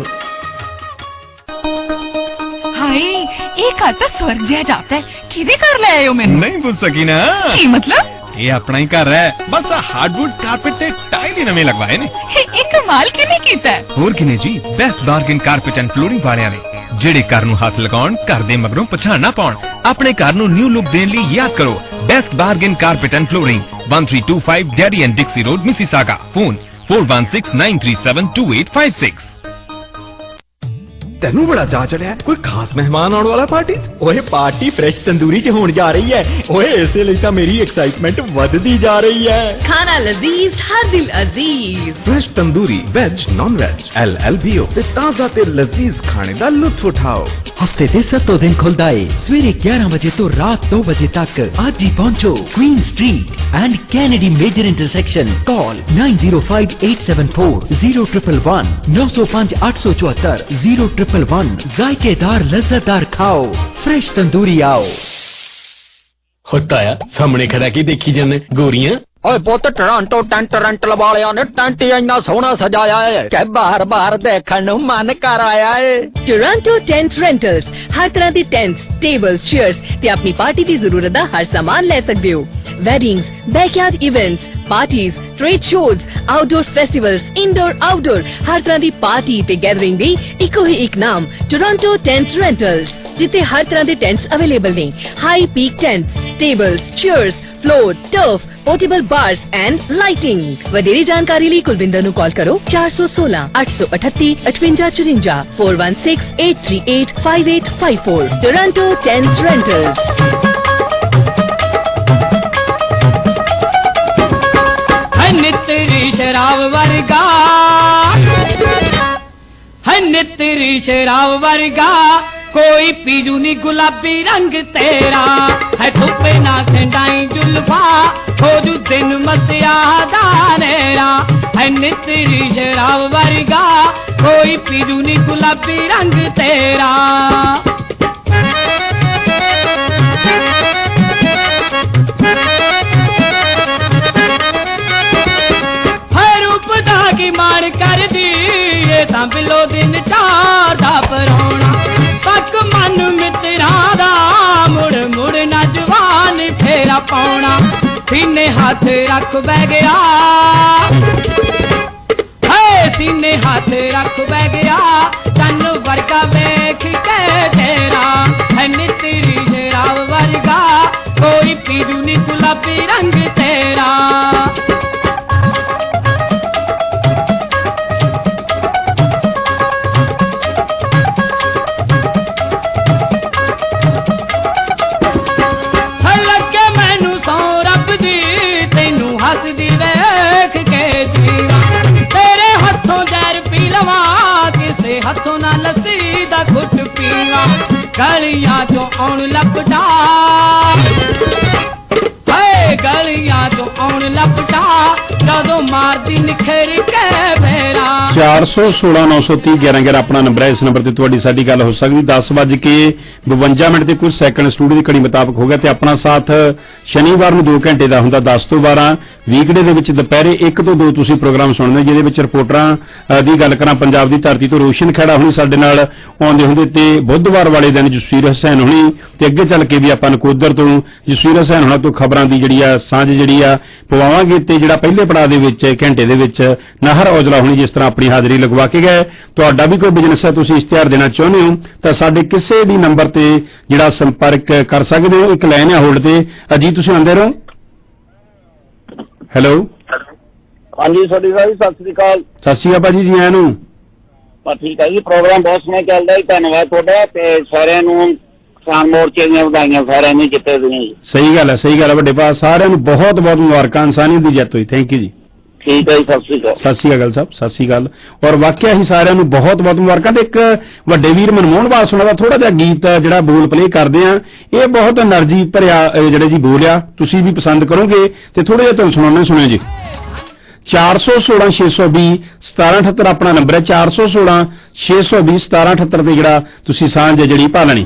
ਇਹ ਘਰ ਤਾਂ ਸਵਰਗ ਜਿਹਾ ਜਾਪਦਾ ਹੈ, ਕਿਹਦੇ ਘਰ ਲੈ ਆਏ ਹੋ ਮੈਨੂੰ? ਨਹੀਂ ਪੁੱਛ ਸਕੀ ਨਾ। ਕੀ ਮਤਲਬ? ਇਹ ਆਪਣਾ ਹੀ ਘਰ ਹੈ, ਬਸ ਹਾਰਡਵੁੱਡ ਕਾਰਪੇਟ ਤੇ ਟਾਈਲ ਹੀ ਨਵੇਂ ਲਗਵਾਏ ਨੇ। ਇਹ ਕਮਾਲ ਕਿਵੇਂ ਕੀਤਾ? ਹੋਰ ਕਿਨੇ ਜੀ, best bargain carpet and flooring ਵਾਲਿਆਂ ਨੇ, ਜਿਹੜੇ ਘਰ ਨੂੰ ਹੱਥ ਲਗਾਉਣ, ਘਰ ਦੇ ਮਗਰੋਂ ਪਛਾਣ ਨਾ ਪਾਉਣ। ਆਪਣੇ ਘਰ ਨੂੰ ਨਿਊ ਲੁੱਕ ਦੇਣ ਲਈ ਯਾਦ ਕਰੋ best bargain carpet and flooring one three two five Derry and Dixie Road, Mississauga. Phone four one six nine three seven two eight five six। ਤੈਨੂੰ ਬੜਾ ਚਾਅ ਚੜਿਆ, ਕੋਈ ਖਾਸ ਮਹਿਮਾਨ ਆਉਣ ਵਾਲਾ ਪਾਰਟੀ? ਓਏ ਪਾਰਟੀ ਫਰੈਸ਼ ਤੰਦੂਰੀ ਚ ਹੋਣ ਜਾ ਰਹੀ ਹੈ। ਓਏ ਇਸੇ ਲਈ ਤਾਂ ਮੇਰੀ ਐਕਸਾਈਟਮੈਂਟ ਵੱਧਦੀ ਜਾ ਰਹੀ ਹੈ। ਖਾਣਾ ਲਜ਼ੀਜ਼, ਹਰ ਦਿਲ ਅਜ਼ੀਜ਼। Fresh tandoori, veg non veg, L L B O ਤੇ ਤਾਜ਼ਾ ਤੇ ਲਜ਼ੀਜ਼ ਖਾਣੇ ਦਾ ਲੁਤਫ ਉਠਾਓ। ਹਫਤੇ ਦੇ ਸੱਤੋਂ ਦਿਨ ਖੁੱਲਦਾ ਏ, ਸਵੇਰੇ ਗਿਆਰਾਂ ਵਜੇ ਤੋਂ ਰਾਤ ਦੋ ਵਜੇ ਤੱਕ। ਅੱਜ ਹੀ ਪਹੁੰਚੋ Queen Street and Kennedy major intersection. Call nine zero five eight seven four zero one one one nine zero five eight four four zero one one one। जायकेदार लज्जतदार खाओ, फ्रेश तंदूरी आओ। होता है सामने खड़ा की देखी जाने गोरियां। ओए पुत, टोरंटो टेंट रेंटल वालियां ने टेंट इन्ना सोहना सजाया है कि बार बार देखने ਨੂੰ मन कर आया है। टोरंटो टेंट रेंटल्स हर तरह ਦੀ ਟੈਂਟਸ, ਟੇਬਲਸ, ਚੇਅਰਸ ਤੇ ਆਪਣੀ ਪਾਰਟੀ ਦੀ ਜ਼ਰੂਰਤ ਦਾ ਹਰ ਸਾਮਾਨ ਲੈ ਸਕਦੇ ਹੋ। Weddings, backyard events, parties, trade shows, outdoor festivals, indoor outdoor हर तरह की पार्टी ते गैदरिंग दी इको ही एक नाम टोरंटो टेंट रेंटल्स, जिथे हर तरह के टेंट्स अवेलेबल ने। High peak tents, tables, chairs, floor, turf, portable bars and lighting. वधेरे जानकारी लिए कुलविंदर नु कॉल करो चार सौ सोलह आठ सौ अठत्ती अठवंजा चुरिंजा four one six eight three eight five eight five four. Toronto tent rentals. नितरी शराब वर्गा है, नितरी शराब वर्गा कोई पीजू नी गुलाबी रंग तेरा है। धुप्पे ना खंडाई जुल्फा हो जू दिन मसिया दानेरा है। नितरी शराब वर्गा कोई पीजू नी गुलाबी रंग तेरा। मार कर दी बिलो दिन चार दा परोना तक मन मित्रा दा मुड़ मुड़ ना जवान फेरा पाउना। सीने हाथ रख बह गया है, सीने हाथ रख बह गया तन वर्गा वेख के तेरा है। नितरी शराब वर्गा कोई पीजू नी गुलाबी रंग तेरा। सोना लस्सी दा घुट पीवा गलियां चों आउण लपटा गलियां तो आउण लपटा ਜਦੋਂ ਮਾਰਦੀ ਨਿਖਰ ਕੇ ਮੇਰਾ ਚਾਰ ਸੌ ਸੋਲਾਂ ਨੌ ਸੌ ਤੀਹ ਗਿਆਰਾਂ ਗਿਆਰਾਂ ਆਪਣਾ ਨੰਬਰ ਹੈ। ਇਸ ਨੰਬਰ ਤੇ ਤੁਹਾਡੀ ਸਾਡੀ ਗੱਲ ਹੋ ਸਕਦੀ। ਦਸ ਵੱਜ ਕੇ ਬਵੰਜਾ ਮਿੰਟ ਤੇ ਕੁਝ ਸੈਕਿੰਡ ਸਟੂਡੀਓ ਦੀ ਘੜੀ ਮੁਤਾਬਕ ਹੋ ਗਿਆ ਤੇ ਆਪਣਾ ਸਾਥ ਸ਼ਨੀਵਾਰ ਨੂੰ ਦੋ ਘੰਟੇ ਦਾ ਹੁੰਦਾ ਦਸ ਤੋਂ ਬਾਰਾਂ, ਵੀਕਡੇ ਦੇ ਵਿੱਚ ਦੁਪਹਿਰੇ ਇੱਕ ਤੋਂ ਦੋ ਤੁਸੀਂ ਪ੍ਰੋਗਰਾਮ ਸੁਣਦੇ ਜਿਹਦੇ ਵਿੱਚ ਰਿਪੋਰਟਰਾਂ ਦੀ ਗੱਲ ਕਰਾਂ ਪੰਜਾਬ ਦੀ ਧਰਤੀ ਤੋਂ ਰੋਸ਼ਨ ਖੇੜਾ ਹੁਣੀ ਸਾਡੇ ਨਾਲ ਆਉਂਦੇ ਹੁੰਦੇ ਤੇ ਬੁੱਧਵਾਰ ਵਾਲੇ ਦਿਨ ਜਸਵੀਰ ਹੁਸੈਨ ਹੁਣੀ ਤੇ ਅੱਗੇ ਚੱਲ ਕੇ ਵੀ ਆਪਾਂ ਨਕੋਦਰ ਤੋਂ ਜਸਵੀਰ ਹੁਸੈਨ ਹੁਣਾਂ ਤੋਂ ਖਬਰਾਂ ਦੀ ਜਿਹੜੀ ਆ ਸਾਂਝ ਜਿਹੜੀ ਆ ਪਵਾਵਾਂਗੇ ਤੇ ਜਿਹੜਾ ਪਹਿਲੇ ਪੜਾਅ ਦੇ ਵਿੱਚ ਘੰਟੇ ਦੇ ਵਿੱਚ ਨਾਹਰ ਔਜਲਾ ਹੁਣੀ ਜਿਸ ਤਰ੍ਹਾਂ ਆਪਣੀ ਹਾਜ਼ਰੀ ਲਗਵਾ ਕੇ ਗਏ। ਤੁਹਾਡਾ ਵੀ ਕੋਈ ਬਿਜ਼ਨਸ ਹੈ ਤੁਸੀਂ ਇਸ਼ਤਿਹਾਰ ਦੇਣਾ ਚਾਹੁੰਦੇ ਹੋ ਤਾਂ ਸਾਡੇ ਕਿਸੇ ਵੀ ਨੰਬਰ ਤੇ ਜਿਹੜਾ ਸੰਪਰਕ ਕਰ ਸਕਦੇ ਹੋ। ਇੱਕ ਲਾਈਨ ਹੈ ਹੋਲਡ ਤੇ। ਅਜੀਤ ਤੁਸੀਂ ਆਉਂਦੇ ਰਹੋ। ਹੈਲੋ ਹਾਂਜੀ ਸਤਿ ਸ੍ਰੀ ਅਕਾਲ। ਸਤਿ ਸ਼੍ਰੀ ਅਕਾਲ ਭਾਜੀ ਜੀ ਆਇਆਂ ਨੂੰ। ਬਸ ਠੀਕ ਹੈ ਜੀ ਪ੍ਰੋਗਰਾਮ ਬਹੁਤ ਸੋਹਣਾ ਚੱਲਦਾ ਜੀ ਧੰਨਵਾਦ ਤੁਹਾਡਾ ਤੇ ਸਾਰਿਆਂ ਨੂੰ ਕਿਸਾਨ ਮੋਰਚੇ ਦੀਆਂ ਵਧਾਈਆਂ ਸਾਰਿਆਂ ਨੂੰ ਜਿੱਤੇ ਦੀਆਂ ਜੀ। ਸਹੀ ਗੱਲ ਹੈ ਸਹੀ ਗੱਲ ਹੈ ਵੱਡੇ ਭਾ ਸਾਰਿਆਂ ਨੂੰ ਬਹੁਤ ਬਹੁਤ ਮੁਬਾਰਕਾਂ ਇਨਸਾਨੀਅਤ ਦੀ ਜਿੱਤ ਹੋਈ। ਥੈਂਕ ਯੂ ਜੀ। ਠੀਕ ਹੈ ਜੀ ਸਤਿ ਸ਼੍ਰੀ ਅਕਾਲ। ਸਤਿ ਸ਼੍ਰੀ ਅਕਾਲ ਸਾਹਿਬ ਸਤਿ ਸ਼੍ਰੀ ਅਕਾਲ। ਔਰ ਵਾਕਿਆ ਹੀ ਸਾਰਿਆਂ ਨੂੰ ਬਹੁਤ ਬਹੁਤ ਮੁਬਾਰਕਾਂ ਤੇ ਇੱਕ ਵੱਡੇ ਵੀਰ ਮਨਮੋਹਨ ਵਾਸਣਾ ਦਾ ਥੋੜਾ ਜਿਹਾ ਗੀਤ ਜਿਹੜਾ ਬੋਲ ਪਲੇ ਕਰਦੇ ਆ ਇਹ ਬਹੁਤ એનર્ਜੀ ਭਰਿਆ ਜਿਹੜੇ ਜੀ ਬੋਲਿਆ ਤੁਸੀਂ ਵੀ ਪਸੰਦ ਕਰੋਗੇ ਤੇ ਥੋੜਾ ਜਿਹਾ ਤੁਹਾਨੂੰ ਸੁਣਾਉਣਾ ਸੁਣਿਓ ਜੀ। ਚਾਰ ਸੌ ਸੋਲਾਂ ਛੇ ਸੌ ਵੀਹ ਸਤਾਰਾਂ ਅਠੱਤਰ ਆਪਣਾ ਨੰਬਰ ਹੈ। ਚਾਰ ਸੌ ਸੋਲਾਂ ਛੇ ਸੌ ਵੀਹ ਸਤਾਰਾਂ ਅਠੱਤਰ ਤੇ ਜਿਹੜਾ ਤੁਸੀਂ ਸਾਂਝ ਜਿਹੜੀ ਪਾ ਲੈਣੀ।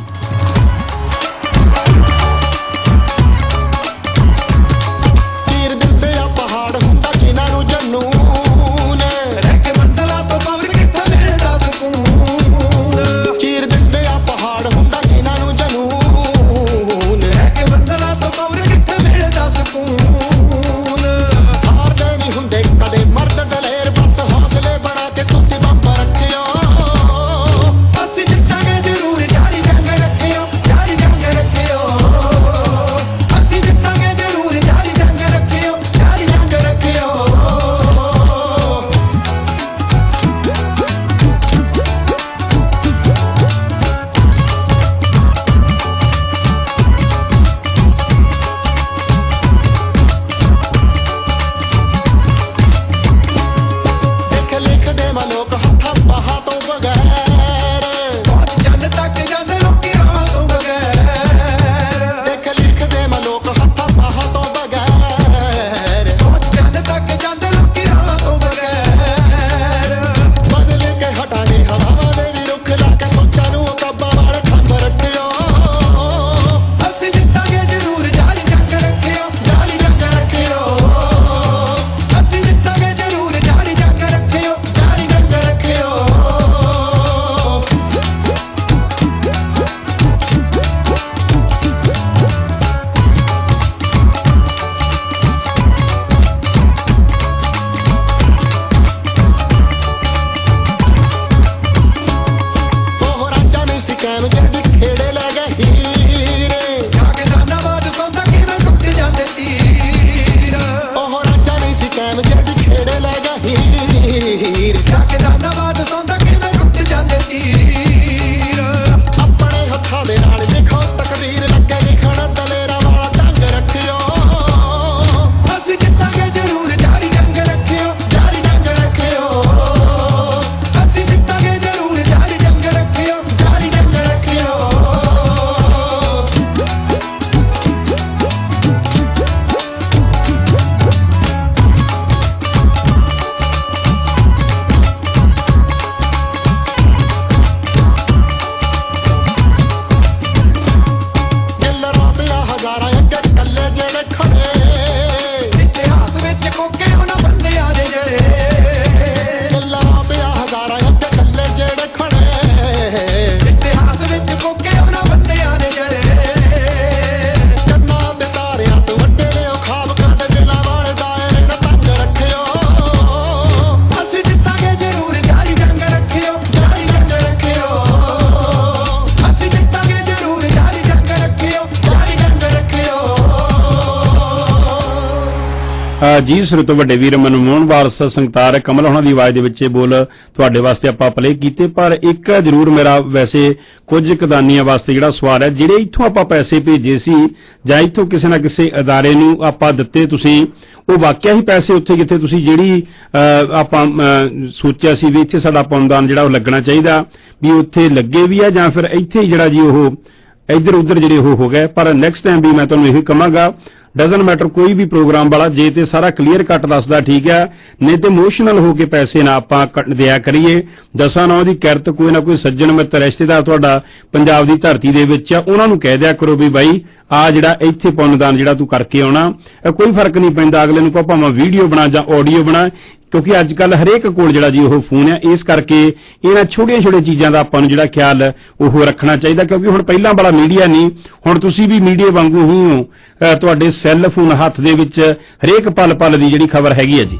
ਜੀ ਸਰੋਤੋ ਵੱਡੇ ਵੀਰ ਮਨਮੋਹਨ ਵਾਰਸ ਸੰਗਤਾਰ ਕਮਲ ਹੋਣਾ ਦੀ ਆਵਾਜ਼ ਦੇ ਵਿੱਚ ਬੋਲ ਤੁਹਾਡੇ ਵਾਸਤੇ ਆਪਾਂ ਪਲੇ ਕੀਤੇ। ਪਰ ਇੱਕ ਜ਼ਰੂਰ ਮੇਰਾ ਵੈਸੇ ਕੁਝ ਕਦਾਨੀਆਂ ਵਾਸਤੇ ਜਿਹੜਾ ਸਵਾਲ ਹੈ ਜਿਹੜੇ ਇੱਥੋਂ ਆਪਾਂ ਪੈਸੇ ਭੇਜੇ ਸੀ ਜਾਂ ਇੱਥੋਂ ਕਿਸੇ ਨਾ ਕਿਸੇ ਅਦਾਰੇ ਨੂੰ ਆਪਾਂ ਦਿੱਤੇ ਤੁਸੀਂ ਉਹ ਵਾਕਿਆ ਹੀ ਪੈਸੇ ਉੱਥੇ ਜਿੱਥੇ ਤੁਸੀਂ ਜਿਹੜੀ ਆਪਾਂ ਸੋਚਿਆ ਸੀ ਵੀ ਇੱਥੇ ਸਾਡਾ ਪੌਂਦਾਨ ਜਿਹੜਾ ਉਹ ਲੱਗਣਾ ਚਾਹੀਦਾ ਵੀ ਉੱਥੇ ਲੱਗੇ ਵੀ ਆ ਜਾਂ ਫਿਰ ਇੱਥੇ ਹੀ ਜਿਹੜਾ ਜੀ ਉਹ ਇੱਧਰ ਉੱਧਰ ਜਿਹੜੇ ਉਹ ਹੋ ਗਏ। ਪਰ ਨੈਕਸਟ ਟਾਈਮ ਵੀ ਮੈਂ ਤੁਹਾਨੂੰ ਇਹੀ ਕਹਾਂਗਾ, ਡਜ਼ਨ ਮੈਟਰ ਕੋਈ ਵੀ ਪ੍ਰੋਗਰਾਮ ਵਾਲਾ ਜੇ ਤੇ ਸਾਰਾ ਕਲੀਅਰ ਕੱਟ ਦੱਸਦਾ ਠੀਕ ਹੈ, ਨਹੀਂ ਤੇ ਇਮੋਸ਼ਨਲ ਹੋ ਕੇ ਪੈਸੇ ਨਾ ਆਪਾਂ ਦਿਆ ਕਰੀਏ। ਦਸਾਂ ਨੌ ਦੀ ਕਿਰਤ ਕੋਈ ਨਾ ਕੋਈ ਸੱਜਣ ਮਿੱਤਰ ਰਿਸ਼ਤੇਦਾਰ ਤੁਹਾਡਾ ਪੰਜਾਬ ਦੀ ਧਰਤੀ ਦੇ ਵਿੱਚ ਆ, ਉਹਨਾਂ ਨੂੰ ਕਹਿ ਦਿਆ ਕਰੋ ਵੀ ਬਾਈ ਆ ਜਿਹੜਾ ਇੱਥੇ ਪੁੰਨਦਾਨ ਜਿਹੜਾ ਤੂੰ ਕਰਕੇ ਆਉਣਾ, ਕੋਈ ਫਰਕ ਨਹੀਂ ਪੈਂਦਾ ਅਗਲੇ ਨੂੰ ਕਹੋ ਭਾਵੇਂ ਵੀਡੀਓ ਬਣਾ ਜਾਂ ਆਡੀਓ ਬਣਾ, ਕਿਉਂਕਿ ਅੱਜ ਕੱਲ ਹਰੇਕ ਕੋਲ ਜਿਹੜਾ ਜੀ ਉਹ ਫੋਨ ਹੈ। ਇਸ ਕਰਕੇ ਇਹਨਾਂ ਛੋਟੀਆਂ ਛੋਟੀਆਂ ਚੀਜ਼ਾਂ ਦਾ ਆਪਾਂ ਨੂੰ ਜਿਹੜਾ ਖਿਆਲ ਉਹ ਰੱਖਣਾ ਚਾਹੀਦਾ, ਕਿਉਂਕਿ ਹੁਣ ਪਹਿਲਾਂ ਵਾਲਾ ਮੀਡੀਆ ਨਹੀਂ, ਹੁਣ ਤੁਸੀਂ ਵੀ ਮੀਡੀਆ ਵਾਂਗੂ ਹੀ ਹੋ, ਤੁਹਾਡੇ ਸੈੱਲ ਫੋਨ ਹੱਥ ਦੇ ਵਿੱਚ ਹਰੇਕ ਪਲ ਪਲ ਦੀ ਜਿਹੜੀ ਖਬਰ ਹੈਗੀ ਹੈ ਜੀ।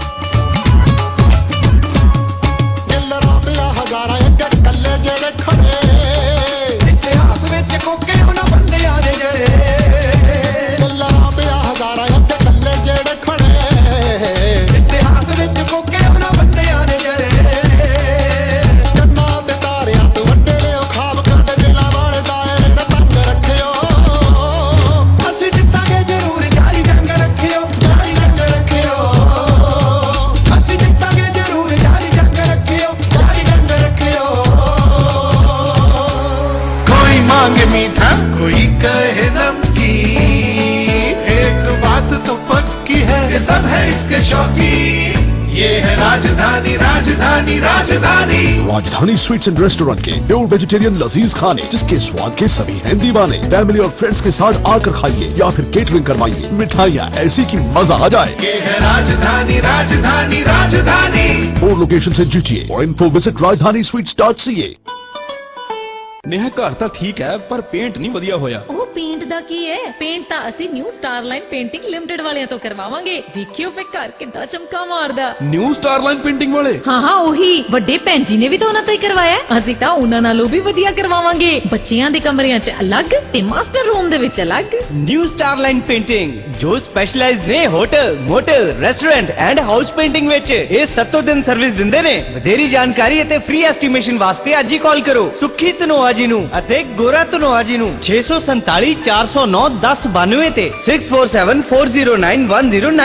राजधानी Rajdhani Rajdhani Rajdhani sweets and restaurant के प्योर वेजिटेरियन लजीज खाने, जिसके स्वाद के सभी हैं दीवाने। फैमिली और फ्रेंड्स के साथ आकर खाइए या फिर केटरिंग करवाइए, मिठाइयाँ ऐसी कि मजा आ जाए। ये है राजधानी राजधानी राजधानी। फोर लोकेशन से जुटिए और info visit Rajdhani sweets dot C A. Neha घर ਤਾਂ ਠੀਕ ਹੈ ਪਰ ਪੇਂਟ ਨਹੀਂ ਵਧੀਆ ਹੋਇਆ। ਉਹ ਪੇਂਟ ਦਾ ਕੀ ਹੈ, ਪੇਂਟ ਤਾਂ ਅਸੀਂ ਨਿਊ ਸਟਾਰਲਾਈਨ ਪੇਂਟਿੰਗ ਲਿਮਟਿਡ ਵਾਲਿਆਂ ਤੋਂ ਕਰਵਾਵਾਂਗੇ। ਦੇਖਿਓ ਫੇ ਘਰ ਕਿੱਦਾਂ ਚਮਕਾ ਮਾਰਦਾ। ਨਿਊ ਸਟਾਰਲਾਈਨ ਪੇਂਟਿੰਗ ਵਾਲੇ? ਹਾਂ ਹਾਂ ਉਹੀ, ਵੱਡੇ ਭੈਣ ਜੀ ਨੇ ਵੀ ਤਾਂ ਉਹਨਾਂ ਤੋਂ ਹੀ ਕਰਵਾਇਆ। ਅਸੀਂ ਤਾਂ ਉਹਨਾਂ ਨਾਲੋਂ ਵੀ ਵਧੀਆ ਕਰਵਾਵਾਂਗੇ। ਬੱਚਿਆਂ ਦੇ ਕਮਰਿਆਂ 'ਚ ਅਲੱਗ ਤੇ ਮਾਸਟਰ ਰੂਮ ਦੇ ਵਿੱਚ ਅਲੱਗ। ਨਿਊ ਸਟਾਰਲਾਈਨ ਪੇਂਟਿੰਗ ਜੋ ਸਪੈਸ਼ਲਾਈਜ਼ਡ ਨੇ hotel, motel, restaurant and house painting ਵਿੱਚ। ਇਹ ਸੱਤੋਂ ਦਿਨ ਸਰਵਿਸ ਦਿੰਦੇ ਨੇ। ਵਧੇਰੀ ਜਾਣਕਾਰੀ ਅਤੇ ਫ੍ਰੀ ਐਸਟੀਮੇਸ਼ਨ ਵਾਸਤੇ ਅੱਜ ਹੀ ਕਾਲ ਕਰੋ ਸੁਖੀ ਧਨੋਆ ਜੀ ਨੂੰ ਅਤੇ ਗੋਰਾ ਧਨੋਆ ਜੀ ਨੂੰ ਛੇ ਸੌ ਸੰਤਾਲੀ ਚਾਰ ਸੌ ਨੌ ਦਸ ਬਾਨਵੇਂ ਤੇ six four seven four zero nine one zero nine.